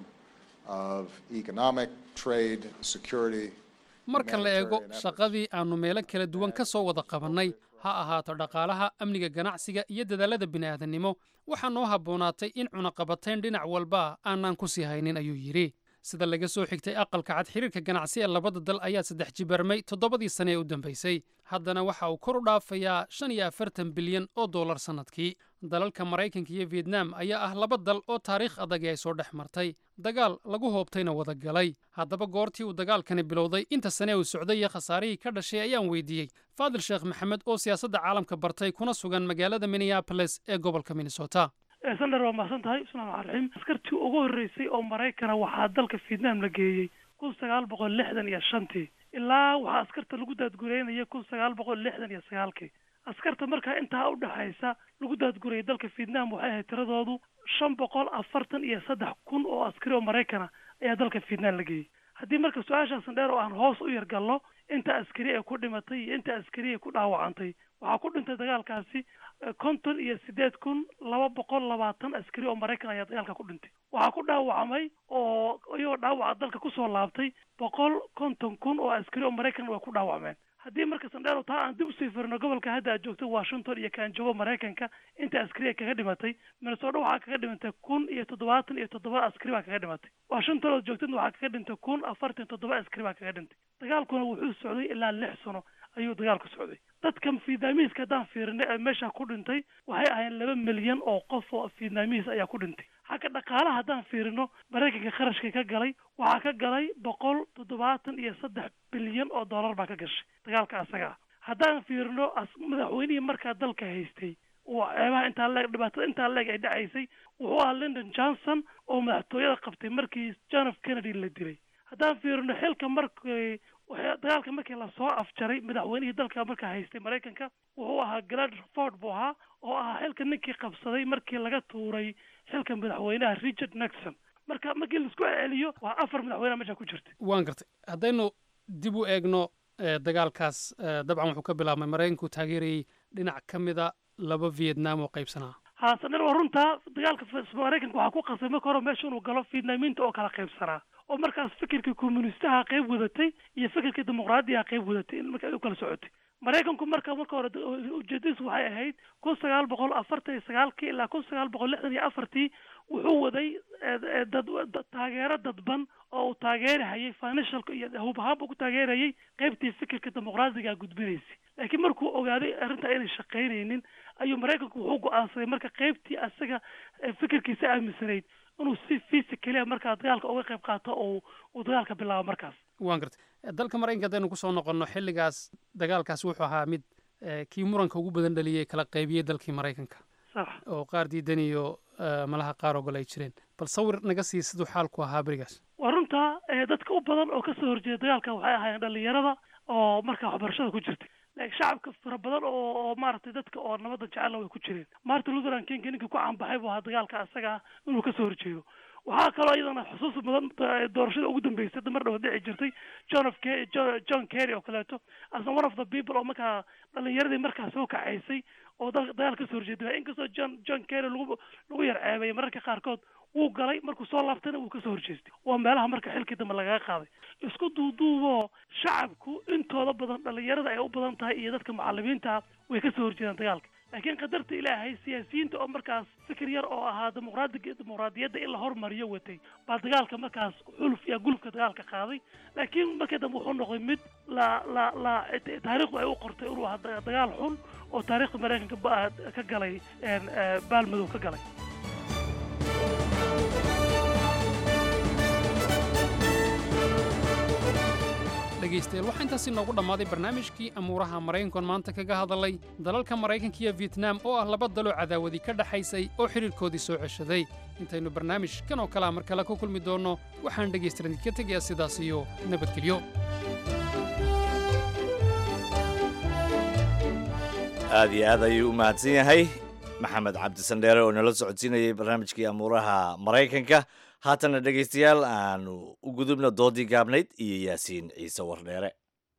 of economic, trade, security, marka la eego shaqadii aannu meelo kala duwan ka soo wada qabannay, ha ahaato dhaqaalaha, amniga, ganacsiga iyo dadaallada bini'aadannimo, waxaa noo habboonaatay in cunaqabatayn dhinac walba aanaan ku sii haynin ayuu yidhi. sida laga soo xigtay aqalka cad, xiriirka ganacsi ee labada dal ayaa saddex jibarmay toddobadii sane ee u dambaysay. haddana waxa uu kor u dhaafayaa shan iyo afartan bilyan oo dollar sannadkii. dalalka maraykanka iyo vietnam ayaa ah laba dal oo taariikh adagi ay soo dhex martay, dagaal lagu hoobtayna wada galay. haddaba goortii uu dagaalkani bilowday, inta sane uu socday iyo khasaarihii ka dhashay ayaan weydiiyey faadil sheekh maxamed oo siyaasadda caalamka bartay kuna sugan magaalada minneapolis ee gobolka minnesota. sandar waa mahadsan tahay. bismillahi raxmaani raxiim. askartii ugu horreysay oo maraykana waxaa dalka vietnam la geeyey kun sagaal boqol lixdan iyo shantii ilaa waxaa askarta lagu daadgureynaya kun sagaal boqol lixdan iyo sagaalkii. askarta markaa intaa u dhexaysa lagu daadgurayay dalka vietnam waxay ahayd tiradoodu shan boqol afartan iyo saddex kun oo askari oo maraykana ayaa dalka vietnam la geeyey. haddii marka su-aashaasan dheer oo aan hoos u yargalno inta askari ee ku dhimatay iyo inta askari ee ku dhaawacantay, waxaa ku dhintay dagaalkaasi konton iyo sideed kun laba boqol labaatan askari oo maraykan ayaa dagaalka ku dhintay. waxaa ku dhaawacmay oo iyagoo dhaawaca dalka kusoo laabtay boqol konton kun oo askari oo maraykan way ku dhaawacmeen. haddii marka sandheero taa aan dib usii firino gobolka hadda aad joogto washington iyo kaan joogo maraykanka, inta askari kaga dhimatay minnesota waxaa kaga dhimatay kun iyo toddobaatan iyo toddoba askari baa kaga dhimatay. washington ood joogtadna waxaa kaga dhintay kun afartan toddoba askari baa kaga dhintay. dagaalkuna wuxuu socday ilaa lix sano. ayuu dagaalku socday dadkan vietnamese haddaan fiirinay ee meesha ku dhintay waxay ahayn laba milyan oo qof oo vietnamese ayaa ku dhintay xagga dhaqaalaha haddaan fiirino maraykanka kharashkii ka galay waxaa ka galay boqol toddobaatan iyo saddex bilyan oo dollar baa ka gashay dagaalka asaga haddaan fiirino madaxweynihii markaa dalka haystay oo ceebaha intaa leeg dhibaatada intaa leeg ay dhacaysay wuxuu ahaa Lyndon Johnson oo madaxtooyada qabtay markii John F Kennedy la dilay haddaan fiirino xilka markii dagaalka markii la soo afjaray madaxweynihii dalka markaa haystay maraykanka wuxuu ahaa Gerald Ford buu ahaa oo ahaa xilka ninkii qabsaday markii laga tuuray xilka madaxweynaha Richard Nixon marka markii la isku celiyo waa afar madaxweyne meesha ku jirtay waan gartay haddaynu dib u eegno dagaalkaas dabcan wuxuu ka bilaabmay maraykanku taageerayay dhinac ka mida laba Vietnam oo qaybsanaa haasadan waa runtaa dagaalka maraykanka waxaa ku qasbay marka hore meesha inuu galo Vietnamiinta oo kala qaybsanaa oo markaas fikirkii communistaha qayb wadatay iyo fikirkii dimuqraadiga qayb wadatay in markaa ay u kala socotay maraykanku marka marka hore ujeedadiisu waxay ahayd kun sagaal boqol afartan iyo sagaalkii ilaa kun sagaal boqol lixdan iyo afartii wuxuu waday dad taageero dadban oo uu taageerahayay financialka iyo hub ahaan buu ku taageerayay qaybtii fikirka dimuqraadiga gudbinaysay laakiin markuu ogaaday arrinta inay shaqaynaynin ayuu maraykanku wuxuu go'aansaday marka qaybtii asaga fikirkiisa aaminsanayd inuu si physically markaa dagaalka uga qayb qaato oo uu dagaalka bilaabo markaas waan gartay dalka maraykanka haddaynu kusoo noqonno xilligaas dagaalkaas wuxuu ahaa mid kii muranka ugu badan dhaliyey kala qaybiyey dalkii maraykanka oo qaar diidan iyo malaha qaar ogol ay jireen bal sawir naga sii siduu xaalku ahaa berigaas waa runtaa dadka u badan oo kasoo horjeeda dagaalka waxay ahaayeen dhalinyarada oo markaa waxbarashada ku jirtay laakiin shacabka fara badan oo oo maaragtay dadka oo nabadda jecelna way ku jireen Martin Luther King ninkii ku caanbaxay buu ahaa dagaalka asaga inuu kasoo horjeedo waxaa kaloo iyadana xusuus badan doorashada ugu dambeysay damar dhow dhici jirtay John F John Kerry oo kaleeto as one of the people oo markaa dhalinyaradii markaa soo kacaysay oo dagaal kasoo horjeeday inkastoo John John Kerry lagu lagu yar ceebay mararka qaarkood wuu galay markuu soo laabtana wuu kasoo horjeestay waa meelaha marka xilkii dambe lagaga qaaday isku duuduubo shacabku intooda badan dhalinyarada ay u badan tahay iyo dadka macallimiinta way kasoo horjeedaan dagaalka laakiin qadarta ilaahay siyaasiyiinta oo markaas fikir yar oo ahaa dimuqraadiga dimuqraadiyadda in la hormariyo watay baa dagaalka markaas xuluf iyo gulufka dagaalka qaaday laakiin markii dambe wuxuu noqday mid la la la taariikhdu ay u qortay inuu ahaa dagaal xun oo taariikhda maraykanka ka galay baalmadow ka galay dhegaystayaal waxaa intaasi noogu dhammaaday barnaamijkii amuuraha maraykankan maanta kaga hadalay dalalka maraykanka iyo vietnam oo ah laba daloo cadaawadi ka dhaxaysay oo xidhiirkoodii soo ceshaday intaynu barnaamij kan oo kalea mar kale ku kulmi doonno waxaan dhegaystaran idinka tegayaa sidaas iyo nabadgelyo aad iyo aad ayuu u mahadsan yahay maxamed cabdisandheere oo nala socodsiinayay barnaamijkii amuuraha maraykanka haatana dhegaystayaal aanu u gudubna doodii gaabnayd iyo yaasiin ciise wardheere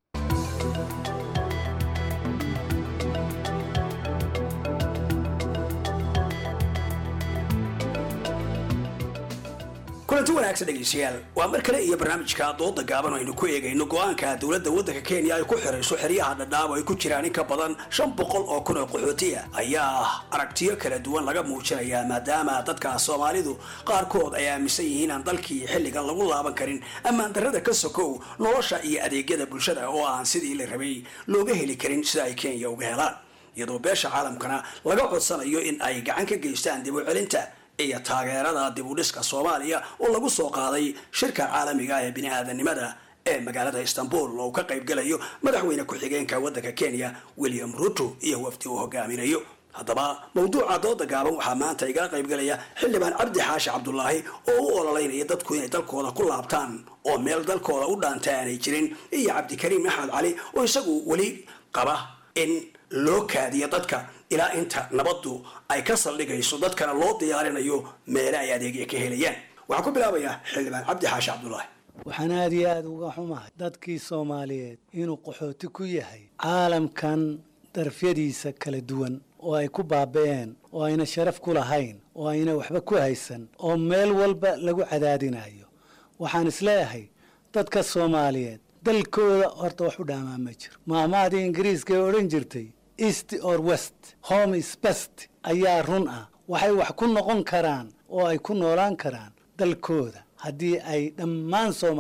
kulanti wanaagsan dhegeystayaal waa mar kale iyo barnaamijka dooda gaaban aynu ku eegayno go'aanka dowladda waddanka Kenya ay ku xirayso xeryaha dhadhaab ay ku jiraan in ka badan shan boqol oo kun oo qaxootiya ayaa aragtiyo kala duwan laga muujinayaa maadaama dadka Soomaalidu qaarkood ay aaminsan yihiin aan dalkii xilligan lagu laaban karin ama darrada ka sokow nolosha iyo adeegyada bulshada oo aan sidii la rabay looga heli karin sida ay Kenya uga helaan iyadoo beesha caalamkana laga codsanayo in ay gacan ka geystaan dib u celinta iyo taageerada dib u dhiska Soomaaliya oo lagu soo qaaday shirka caalamiga ee bini'aadanimada ee magaalada Istanbul oo ka qayb galayo madaxweyne ku-xigeenka waddanka Kenya William Ruto iyo wafdi uu hogaaminayo haddaba mawduuca dooda gaaban waxaa maanta iga qayb galaya xildhibaan Cabdi Xaashi Cabdullaahi oo u ololeynaya dadku inay dalkooda ku laabtaan oo meel dalkooda u dhaantaanay jirin iyo Cabdikariim Axmed Cali oo isagu wali qaba in loo kaadiyo dadka ilaa inta nabaddu ay ka saldhigayso dadkana loo diyaarinayo meelo ay adeegyo ka helayaan waxaan ku bilaabayaa xildhibaan Cabdi Xaashi Cabdullaahi waxaan aad iyo aad uga xumahay dadkii Soomaaliyeed inuu qaxooti ku yahay caalamkan darfyadiisa kala duwan oo ay ku baaba'een oo ayna sharaf ku lahayn oo ayna waxba ku haysan oo meel walba lagu cadaadinayo waxaan isleeyahay dadka Soomaaliyeed dalkooda horta wax u dhaamaa ma jiro maamaadii Ingiriiska ee odhan jirtay east or west home is best ayaa run ah waxay wax ku noqon karaan oo ay ku noolaan karaan dalkooda haddii ay dhammaan Soomaali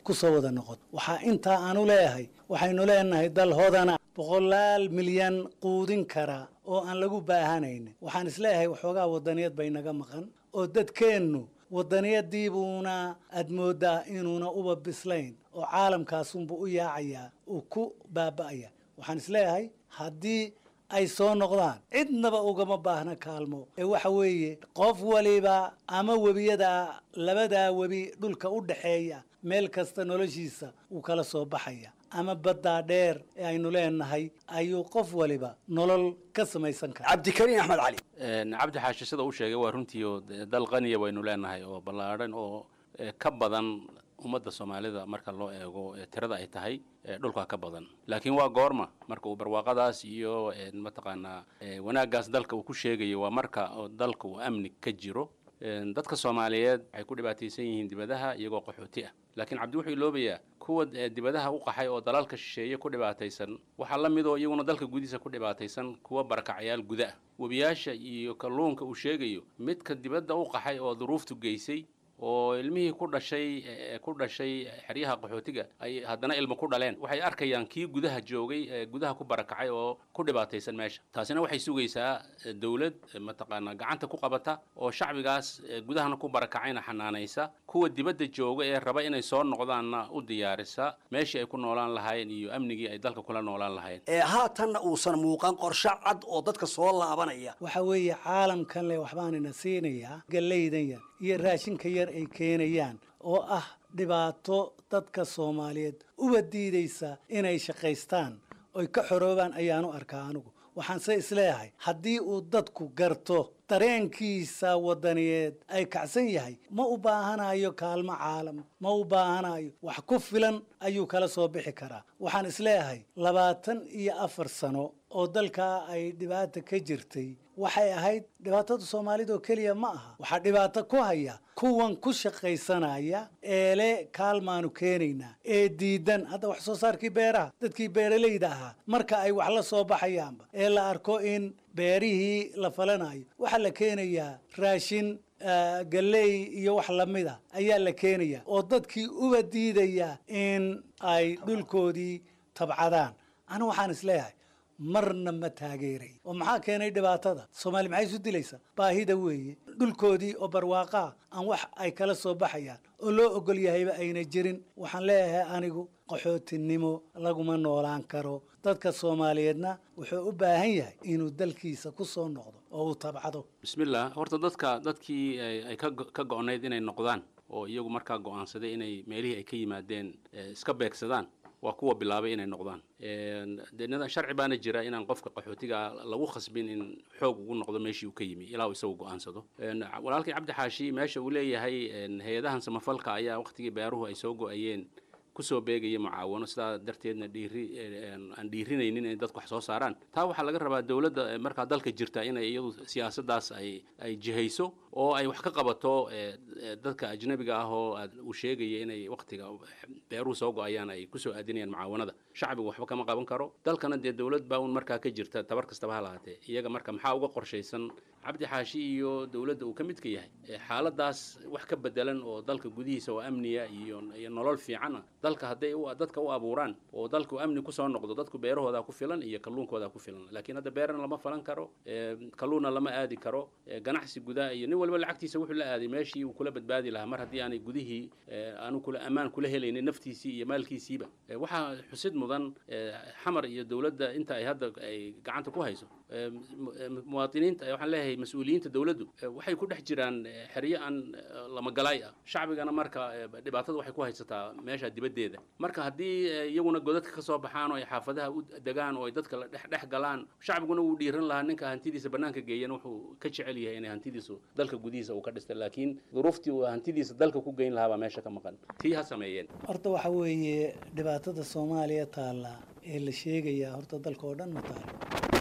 ku soo wada noqoto waxaa intaa aanu leeyahay waxaynu leenahay dal hodana boqolaal milyan quudin kara oo aan lagu baahanaynin waxaan isleeyahay waxoogaa wadaniyad bay naga maqan oo dadkeennu wadaniyadiibuuna aad moodaa inuuna uba bislayn oo caalamkaasunbu u yaacayaa uu ku baaba'aya waxaan isleeyahay haddii ay soo noqdaan cidnaba ugama baahna kaalmo ee waxa weeye qof waliba ama webiyada labadaa webi dhulka u dhaxeeya meel kasta noloshiisa uu kala soo baxaya ama baddaa dheer ee aynu leenahay ayuu qof waliba nolol ka samaysan kara cabdikariin axmed cali cabdi xaashi sida uu sheegay waa runtii oo dal qaniya waynu leenahay oo ballaadhan oo ka badan ummadda soomaalida marka loo eego tirada ay tahay dhulka ka badan laakiin waa goorma marka uu barwaaqadaas iyo mataqaanaa wanaaggaas dalka uu ku sheegayo waa marka dalka uu amni ka jiro dadka Soomaaliyeed waxay ku dhibaataysan yihiin dibadaha iyagoo qaxooti ah laakiin cabdi wuxuu iloobayaa kuwa dibadaha u qaxay oo dalalka shisheeye ku dhibaataysan waxa la mid oo iyaguna dalka gudihiisa ku dhibaataysan kuwa barakacayaal gudaha wabiyaasha iyo kalluunka uu sheegayo midka dibadda u qaxay oo duruuftu geysay oo ilmihii ku dhashay ku dhashay xiriyaha qaxootiga ay haddana ilmo ku dhaleen waxay arkayaan kii gudaha joogay gudaha ku barakacay oo ku dhibaataysan meesha taasina waxay sugaysaa dawlad mataqaana gacanta ku qabata oo shacbigaas gudahana ku barakacayna xanaanaysa kuwa dibadda jooga ee raba inay soo noqdaanna u diyaarisa meeshii ay ku noolaan lahaayeen iyo amnigii ay dalka kula noolaan lahaayeen ee haatanna uusan muuqan qorshe cad oo dadka soo laabanaya waxa weeye caalamkan le waxbaanina siinayaa gallaydan yar iyo raashinka yar ay keenayaan oo ah dhibaato dadka Soomaaliyeed uba diidaysa inay shaqaystaan oo ka xoroobaan ayaanu arkaa anigu waxaan se isleeyahay haddii uu dadku garto dareenkiisa wadaniyeed ay kacsan yahay ma u baahanayo kaalmo caalam ma u baahanayo wax ku filan ayuu kala soo bixi karaa waxaan isleeyahay labaatan iyo afar sano oo dalka ay dhibaato ka jirtay waxay ahayd dhibaatada Soomaalida oo kaliya ma aha waxa dhibaato ku haya kuwan ku shaqaysanaya eele kaalmaanu keenayna ee diidan hadda wax soo saarkii beeraha dadkii beeralayda ahaa marka ay wax la soo baxayaanba ee la arko in beerihii la falanayo waxa la keenayaa raashin galay iyo wax lamida ayaa la keenayaa oo dadkii uba diidaya in ay dhulkoodii tabcadaan ana waxaan isleeyahay marna ma taageeray oo maxaa keenay dhibaatada Soomaali maxay isu dilaysaa baahida weeye dhulkoodii oo barwaaqa aan wax ay kala soo baxayaan oo loo ogol yahayba ayna jirin waxaan leeyahay anigu qaxootinimo laguma noolaan karo dadka Soomaaliyeedna wuxuu u baahan yahay inuu dalkiisa ku soo noqdo oo uu tabcado bismillaah horta dadka dadkii ay ka go'onayd inay noqdaan oo iyagu markaa go'aansaday inay meelihii ay ka yimaadeen iska beegsadaan waa kuwa bilaabay inay noqdaan deedna sharci baana jira inaan qofka qaxootiga lagu khasbin in xoog ugu noqdo meeshii uu ka yimi ilaa uu isagu go'aansado walaalkii cabdi xaashi meesha uu leeyahay hay'adahan samafalka ayaa waqtigii beeruhu ay soo go'ayeen kusoo beegaya mucaawano sidaa darteedna dhiiri aan dhiirinaynin inay dadku wax soo saaraan taa waxaa laga rabaa dawladda markaa dalka jirta inay iyadu siyaasaddaas ay ay jihayso oo ay wax ka qabato dadka ajnabiga ah oo uu sheegaya inay waqtiga beeruhu soo go'ayaan ay kusoo aadinayaan mucaawanada shacbigu waxba kama qaban karo dalkana dee dawlad baa un markaa ka jirta tabar kastaba ha lahaatee iyaga marka maxaa uga qorshaysan cabdi xaashi iyo dawladda uu ka midka yahay xaaladaas wax ka bedelan oo dalka gudihiisa oo amniya iyo iyo nolol fiican dalka haday dadka u abuuraan oo dalku amni ku soo noqdo dadku beerahooda ku filan iyo kalluunkooda ku filan laakiin hadda beerana lama falan karo kalluuna lama aadi karo ganacsi gudaha iyo nin walba lacagtiisa wuxuu la aaday meeshii uu kula badbaadi lahaa mar haddii aanay gudihii aanu kula ammaan kula helaynin naftiisii iyo maalkiisiiba waxaa xusid mudan xamar iyo dawladda inta ay hadda ay gacanta ku hayso muwaadiniinta waxaan leeyahay mas'uuliyiinta dawladdu waxay ku dhex jiraan xiriyo aan lama galay ah shacbigana marka dhibaatada waxay ku haysataa meesha dibaddeeda marka haddii iyaguna godadka ka soo baxaan oo ay xaafadaha u degaan oo ay dadka la dhex dhex galaan shacbiguna wuu dhiiran lahaa ninka hantidiisa bannaanka geeyana wuxuu ka jecel yahay inay hantidiisu dalka gudihiisa uu ka dhistay laakiin duruuftii uu hantidiisa dalka ku geyn lahaa baa meesha ka maqan tii ha sameeyeen horta waxa weeye dhibaatada Soomaaliya taala ee la sheegaya horta dalka oo dhan ma taalo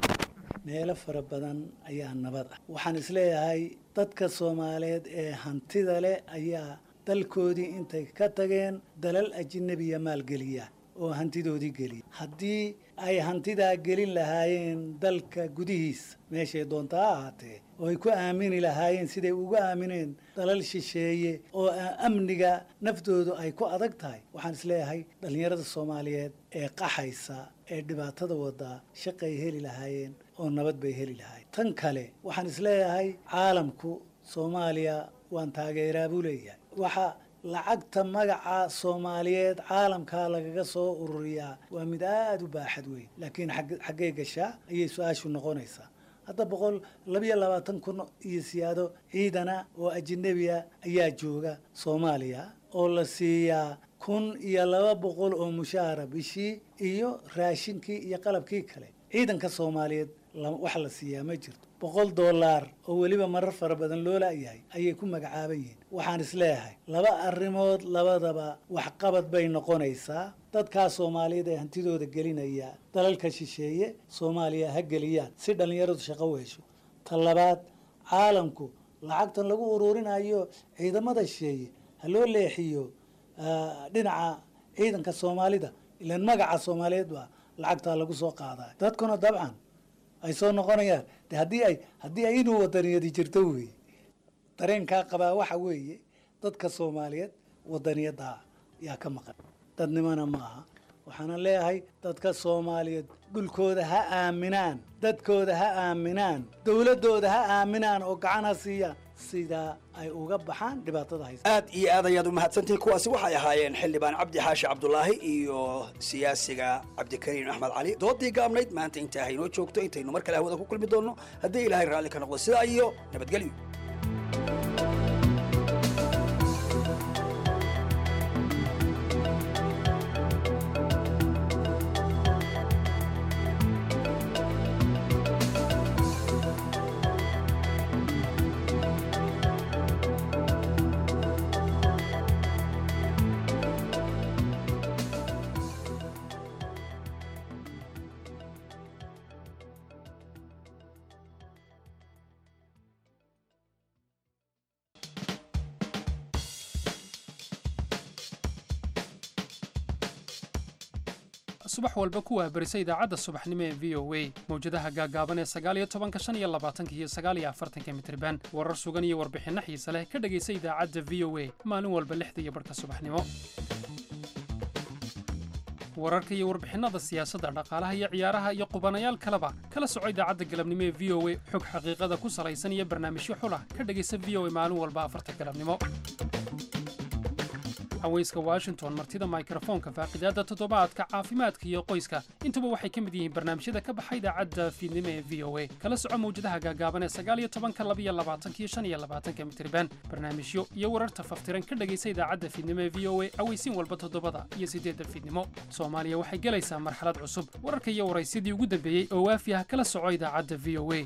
meelo fara badan ayaa nabad ah waxaan isleeyahay dadka Soomaaliyeed ee hantida leh ayaa dalkoodii intay ka tageen dalal ajnabiya maalgeliya oo hantidoodii geliya haddii ay hantidaa gelin lahaayeen dalka gudihiisa meeshay doonta ha ahaatee oo ay ku aamini lahaayeen siday uga aamineen dalal shisheeye oo amniga naftoodu ay ku adag tahay waxaan isleeyahay dhallinyarada soomaaliyeed ee qaxaysa ee dhibaatada wadaa shaqay heli lahaayeen oo nabad bay heli lahaayeen tan kale waxaan isleeyahay caalamku soomaaliya waan taageeraa buu leeyahay waxa lacagta magaca soomaaliyeed caalamkaa lagaga soo ururiyaa waa mid aada u baaxad weyn laakiin xaggee gashaa ayay su-aashu noqonaysaa hadda boqol labiyo labaatan kun iyo siyaado ciidana oo ajnabiya ayaa jooga soomaaliya oo la siiyaa kun iyo laba boqol oo mushaara bishii iyo raashinkii iyo qalabkii kale ciidanka soomaaliyeed wax la siiyaa ma jirto boqol dollar oo weliba marar fara badan loo laayahay ayay ku magacaaban yihiin waxaan isleeyahay laba arrimood labadaba waxqabad bay noqonaysaa dadkaa soomaaliyeed ee hantidooda gelinaya dalalka shisheeye soomaaliya ha geliyaan si dhallinyaradu shaqo u hesho ta labaad caalamku lacagtan lagu ururinayo ciidamada shisheeye ha loo leexiyo dhinaca ciidanka soomaalida ilaan magaca soomaaliyeed baa lacagtaa lagu soo qaadaa dadkuna dabcan ay soo noqonayaan de haddii ay haddii ay inuu wadaniyadi jirto weeye dareenkaa qabaa waxa weeye dadka soomaaliyeed wadaniyadda yaa ka maqan dadnimana ma aha waxaana leeyahay dadka soomaaliyeed dhulkooda ha aaminaan dadkooda ha aaminaan dowladooda ha aaminaan oo gacan ha siiyaan sidaa ay uga baxaan dhibaatada haysa aad iyo aad ayaad u mahadsantihiin kuwaasi waxay ahaayeen xildhibaan cabdi xaashi cabdulaahi iyo siyaasiga cabdikariim axmed cali doodii gaabnayd maanta intaa haynoo joogto intaynu mar kale hawada ku kulmi doonno haddii ilaahay raalli ka noqdo sidaa iyo nabadgelyo subax walba ku waabarisa idaacadda subaxnimo ee v o a mawjadaha gaagaaban ee sagaal iyo tobanka shan iyo labaatanka iyo sagaal iyo afartanka mitirban warar sugan iyo warbixinno xiise leh ka dhegaysa idaacadda v o a maalin walba lixda iyo barhka subaxnimo wararka iyo warbixinada siyaasadda dhaqaalaha iyo ciyaaraha iyo qubanayaal kaleba kala soco idaacadda galabnimo ee v o a xog xaqiiqada ku salaysan iyo barnaamijyo xulah ka dhegaysa v o a maalin walba afarta galabnimo haweyska washington martida mikrofoonka faaqidaada toddobaadka caafimaadka iyo qoyska intuba waxay ka mid yihiin barnaamijyada ka baxa idaacadda fiidnimo ee v o a kala soco mawjadaha gaagaaban ee sagaal iyo tobanka laba iyo labaatanka iyo shan iyo labaatanka mitirban barnaamijyo iyo wararta faftiran ka dhegaysa idaacadda fiidnimo ee v o a aweysiin walba toddobada iyo siddeedda fiidnimo soomaaliya waxay gelaysaa marxalad cusub wararka iyo waraysidii ugu dambeeyey oo waafi ah kala soco idaacadda v o a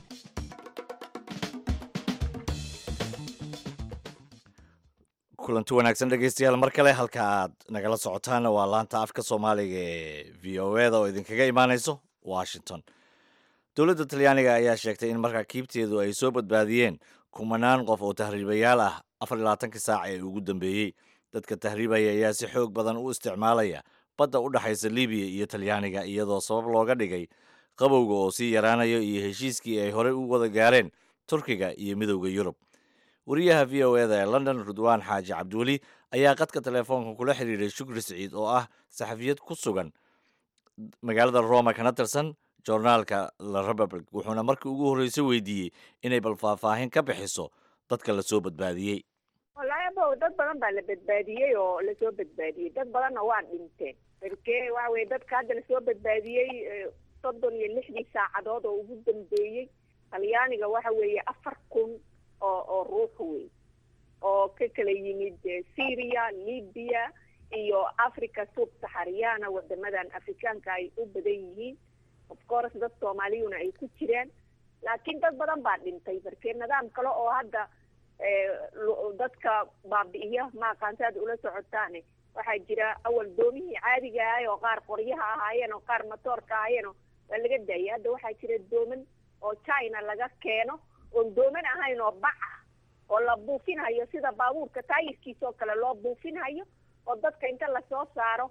kulanti wanaagsan dhegeystayaal mar kale halka aad nagala socotaana waa laanta afka soomaaliga ee v o eda oo idinkaga imaanayso washington dowladda talyaaniga ayaa sheegtay in maraakiibteedu ay soo badbaadiyeen kumanaan qof oo tahriibayaal ah afar iyo labaatankii saac ee ugu dambeeyey dadka tahriibaya ayaa si xoog badan u isticmaalaya badda u dhexaysa libiya iyo talyaaniga iyadoo sabab looga dhigay qabowga oo sii yaraanayo iyo heshiiskii ay horey u wada gaareen turkiga iyo midowda yurub wariyaha v o eda ee london rudwaan xaaji cabdiweli ayaa qadka telefoonka kula xiriiray shukri siciid oo ah saxafiyad ku sugan magaalada roma kana tirsan joornaalka la republic wuxuuna markii ugu horreysay weydiiyey inay bal faahfaahin ka bixiso dadka lasoo badbaadiyey wallaahi abow dad badan baa la badbaadiyey oo lasoo badbaadiyey dad badanna waa dhinteen markee waxa weye dadka hadda lasoo badbaadiyey soddon iyo lixdii saacadood oo ugu dambeeyey talyaaniga waxa weeye afar kun oo oo ruux wey oo ka kala yimid syria libya iyo africa subsahariyana wadamadan afrikaanka ay u badan yihiin of course dad soomaaliyuna ay ku jiraan laakiin dad badan baa dhintay markee nidaam kale oo hadda dadka baabi'iya ma aqaantaad ula socotaane waxaa jira awal doomihii caadiga ahay oo qaar qoryaha ahaayeen oo qaar matoorka ahaayeen oo waa laga daayay hadda waxaa jira dooman oo china laga keeno oon dooman ahayn oo bac ah oo la buufinhayo sida baabuurka taayirkiisa oo kale loo buufinhayo oo dadka inta lasoo saaro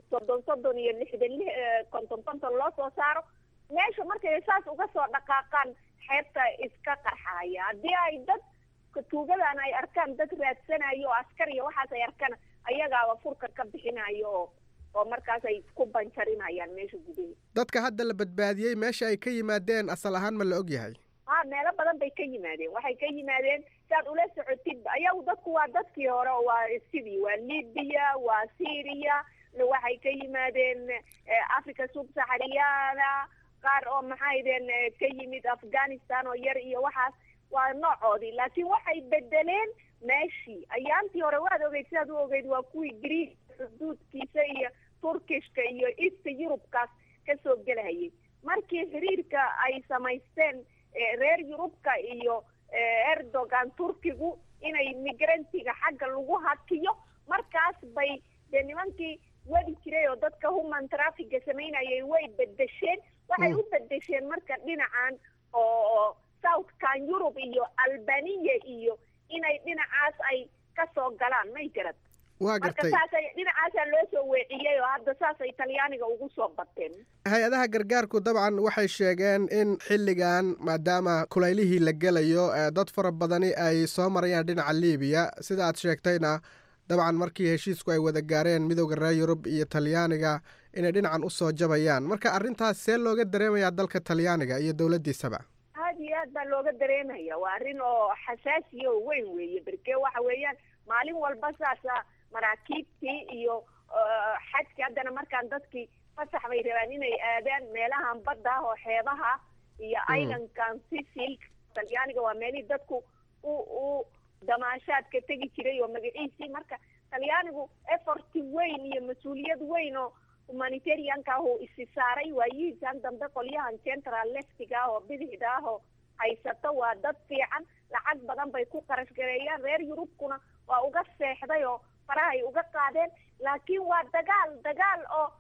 soddon soddon iyo lixdan konton konton loo soo saaro meesha markay saas uga soo dhaqaaqaan xeebta iska qarxaya haddii ay dad tuugadan ay arkaan dad raadsanayo oo askar iyo waxaas ay arkaan ayagaaba furka ka bixinayo oo oo markaas ay ku banjarinayaan meesha gudaheeda dadka hadda la badbaadiyey meesha ay ka yimaadeen asal ahaan ma la og yahay ha meelo badan bay ka yimaadeen waxay ka yimaadeen saad ula socotid ayagu dadku waa dadkii hore waa sidii waa libiya waa syria waxay ka yimaadeen africa subsahariyana qaar oo maxaydeen ka yimid afghanistan oo yar iyo waxaas waa noocoodii laakiin waxay bedeleen meeshii ayaantii hore waad ogeyd sidaad u ogeyd waa kuwii greek xuduudkiisa iyo turkishka iyo east yurubkaas kasoo gelahayay markii xiriirka ay samaysteen reer yurubka iyo erdogan turkigu inay migrantiga xagga lagu hakiyo markaas bay dee nimankii wadi jiray oo dadka human trafficga samaynayay way bedesheen waxay u bedesheen marka dhinacan oo southkan yurub iyo albania iyo inay dhinacaas ay kasoo galaan may garad waa gartay marka saasay dhinacaasaa loo soo weeciyey oo hadda saasay talyaaniga ugu soo bateen hay-adaha gargaarku dabcan waxay sheegeen in xilligan maadaama kulaylihii la gelayo dad fara badani ay soo marayaan dhinaca libiya sida aad sheegtayna dabcan markii heshiisku ay wada gaareen midowda reer yurub iyo talyaaniga inay dhinacan usoo jabayaan marka arrintaas see looga dareemayaa dalka talyaaniga iyo dowladdiisaba aad iyo aad baa looga dareemaya waa arrin oo xasaasiya oo weyn weeye berke waxa weeyaan maalin walba saasa maraakiibtii iyo xadkii haddana markaan dadkii fasax bay rabaan inay aadaan meelahan badda ah oo xeebaha iyo islandkan sicil talyaaniga waa meelihii dadku u u damaashaadka tegi jiray oo magaciisii marka talyaanigu effort weyn iyo mas-uuliyad weyn oo humanitarianka ah uu isi saaray waayihiisan dambe qolyahan central leftiga ah oo bidixda ah oo haysato waa dad fiican lacag badan bay ku qarash gareeyaan reer yurubkuna waa uga seexday oo farahay uga qaadeen laakiin waa dagaal dagaal oo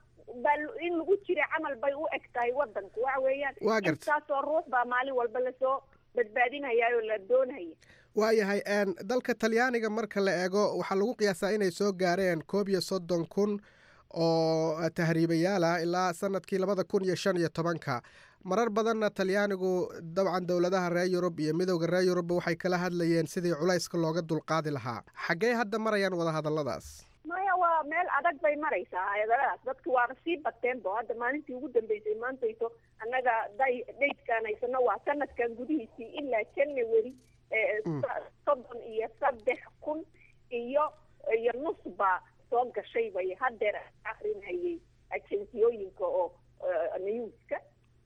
in lagu jira camal bay u eg tahay wadanku waxa weeyaan intaasoo ruux baa maalin walba lasoo badbaadinaya oo la doonaya waayahay dalka talyaaniga marka la eego waxaa lagu qiyaasaa inay soo gaareen koob iyo soddon kun oo tahriibayaal ah ilaa sanadkii labada kun iyo shan iyo tobanka marar badanna talyaanigu dabcan dowladaha reer yurub iyo midowda reer yurubba waxay kala hadlayeen sidii culayska looga dulqaadi lahaa xaggee hadda marayaan wadahadalladaas maya waa meel adag bay maraysaa hadalladaas dadki waaba sii bateenbo hadda maalintii ugu dambeysay maantayso annaga day daydkaan haysano waa sanadkan gudihiisii ilaa january soddon iyo saddex kun iyo iyo nus baa soo gashay bay hadeer akrinayay agenciyooyinka oo newska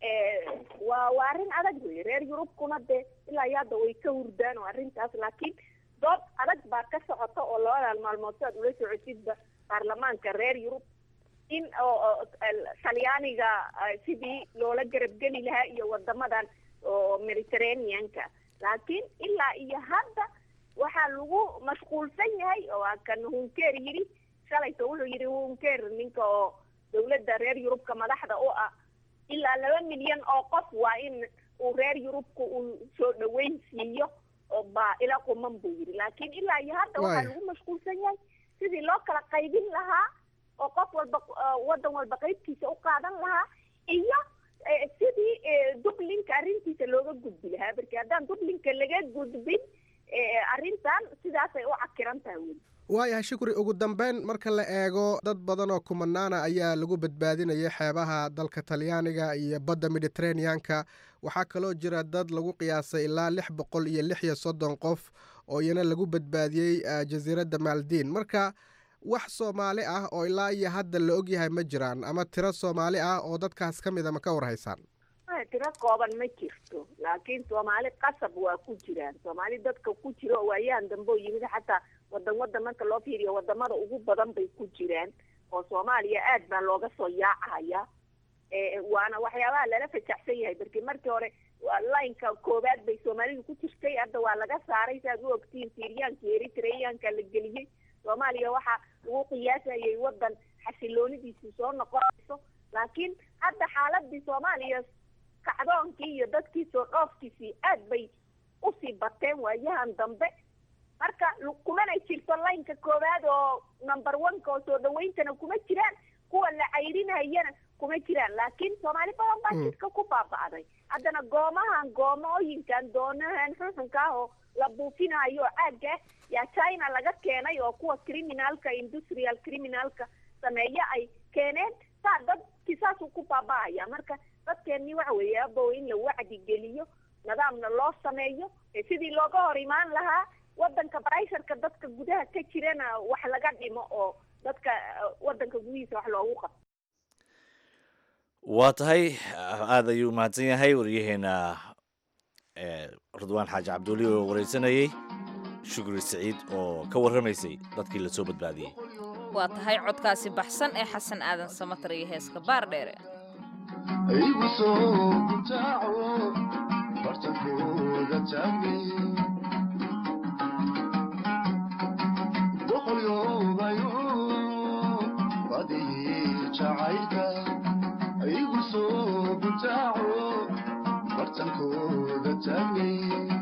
waa waa arrin adag wey reer yurubkuna dee ilaa iyo hadda way ka hurdaan oo arrintaas laakiin dood adag baa ka socota oo labadan maalmood si aad ula socotidba baarlamaanka reer yurub in oo talyaaniga sidii loola garabgeli lahaa iyo wadamadan oo mediterraneanka laakiin ilaa iyo hadda waxaa lagu mashquulsan yahay oo kan hunkeer yidhi shalayto wuxuu yidhi hunkeer ninka oo dowladda reer yurubka madaxda u ah ilaa laba milyan oo qof waa in uu reer yurubka uu soo dhaweyn siiyo oo baa ila quman buu yidhi laakiin ilaa iyo hadda waxaa lagu mashquulsan yahay sidii loo kala qaybin lahaa oo qof walba wadan walba qaybtiisa u qaadan lahaa iyo sidii dublinka arrintiisa looga gudbi lahaa markii haddaan dublinka laga gudbin arrintan sidaasay u cakiran tahay weli waayahay shukri ugu dambeyn marka la eego dad badan oo kumanaana ayaa lagu badbaadinayay xeebaha dalka talyaaniga iyo badda mediterraneanka waxaa kaloo jira dad lagu qiyaasay ilaa lix boqol iyo lix iyo soddon qof oo iyana lagu badbaadiyey jasiiradda maaldiin marka wax soomaali ah oo ilaa iyo hadda la ogyahay ma jiraan ama tiro soomaali ah oo dadkaas ka mida ma ka warhaysaan tiro kooban ma jirto laakiin soomaali qasab waa ku jiraan soomaali dadka ku jira oo waayahan dambe oo yimid xataa wadan wadan marka loo fiiriyo wadamada ugu badan bay ku jiraan oo soomaaliya aad baa looga soo yaacaya waana waxyaabaha lala fajaxsan yahay markii markii hore lineka koowaad bay soomaalidu ku jirtay hadda waa laga saaray si aad u ogtiin syriyaanka eritreyaanka la geliyey soomaaliya waxaa lagu qiyaasayay wadan xasiloonidiisu soo noqonayso laakiin hadda xaaladii soomaaliya kacdoonkii iyo dadkii soo dhoofkiisii aad bay usii bateen waayahan dambe marka kumana jirto lineka koowaad oo number oneka oo soo dhawayntana kuma jiraan kuwa cayrinayana kuma jiraan laakiin soomaali badan baa jidka ku baaba'day haddana goomahan goomooyinkan doonahan xuxunka ah oo la buufinayo caagga yaa china laga keenay oo kuwa criminalka industrial criminalka sameeya ay keeneen saa dadkii saasuu ku baaba'aya marka dadkeennii waxa weeye abow in la wacdi geliyo nidaamna loo sameeyo sidii looga hor imaan lahaa wadanka baysharka dadka gudaha ka jirana wax laga dhimo oo dadka wadanka gudihiisa wax loogu qabto waa tahay aad ayuu umahadsan yahay wariyaheena ridwaan xaaji cabduuli oo wareysanayey shukri saciid oo ka warramaysay dadkii lasoo badbaadiyey waa tahay codkaasi baxsan ee xasan aadan samatar iyo heeska baar dheere igu soo gutaaco bartankooda taagay boqolyoobayo badii jacaylka igu soo gutaaco bartankooda taagay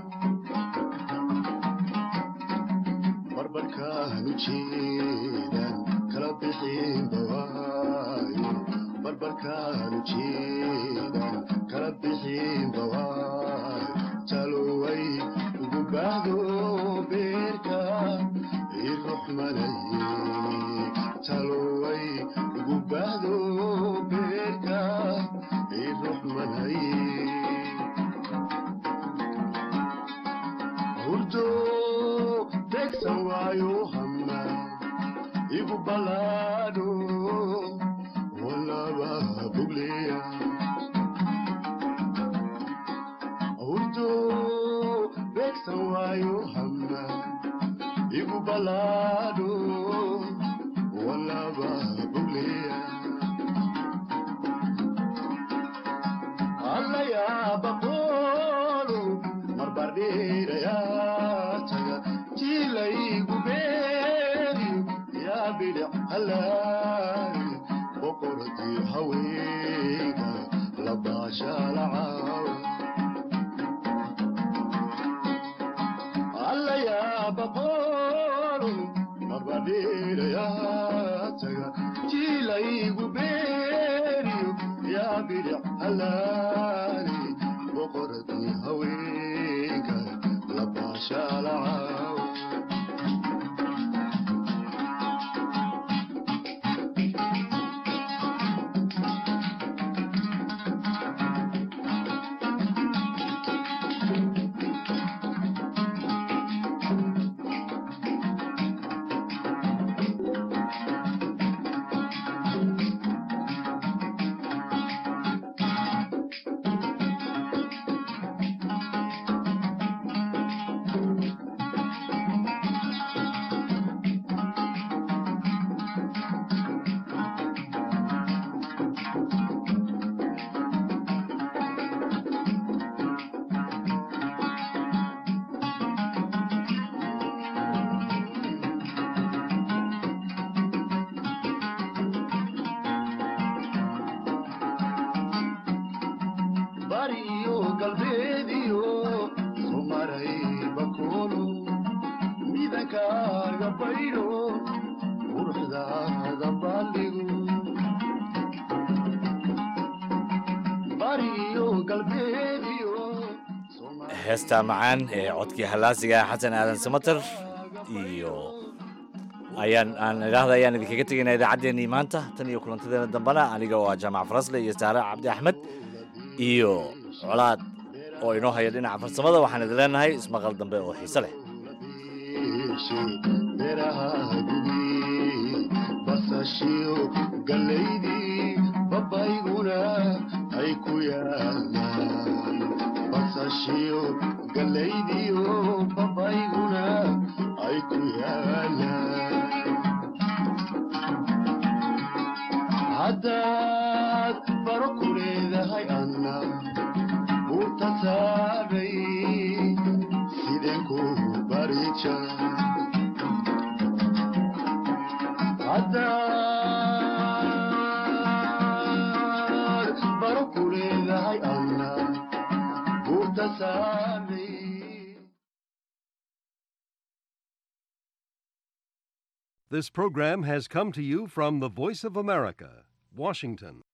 barbarkaanu jeedan kala bixin bawaayo barbarkaanu jeedan kala bixin bawaayo taloway ugu baahdo beerka iruxmanay taloway ugu baahdo beerka iruxmanay hurdo degsan waayo hama igu balaadho walaba bugleya hurdo degsan waayo hama igu balaadho walaba bugleya alla yaaba qoolo marbardheeraya taga jilaygu beeriyo yaa bidhic halaay boqoradii haweenka la baashaalacaawa alla yaaba qoolo marbardheeraya taga jilaygu beeriyo yaa bidhic halaay boqoradii haweenka la baashaalacaawa heesta macaan ee codkii halaasiga xasan aadan samatar iyo ayaan aan idhaahda ayaan idinkaga tegaynaa idaacaddeenii maanta tan iyo kulantadeena dambana aniga oo ah jaamac farasle iyo saare cabdi axmed iyo colaad oo inoo haya dhinaca farsamada waxaan idin leenahay ismaqal dambe oo xiise leh basashiyo galaydii babayguna ay ku yaalaan basashiyo galaydiyo babayguna ay ku yaalaan haddaad baro ku leedahay anna buurta saaray sideen ku barija haddaad baro ku leedahay anna buurta saaray. This program has come to you from the Voice of America, Washington.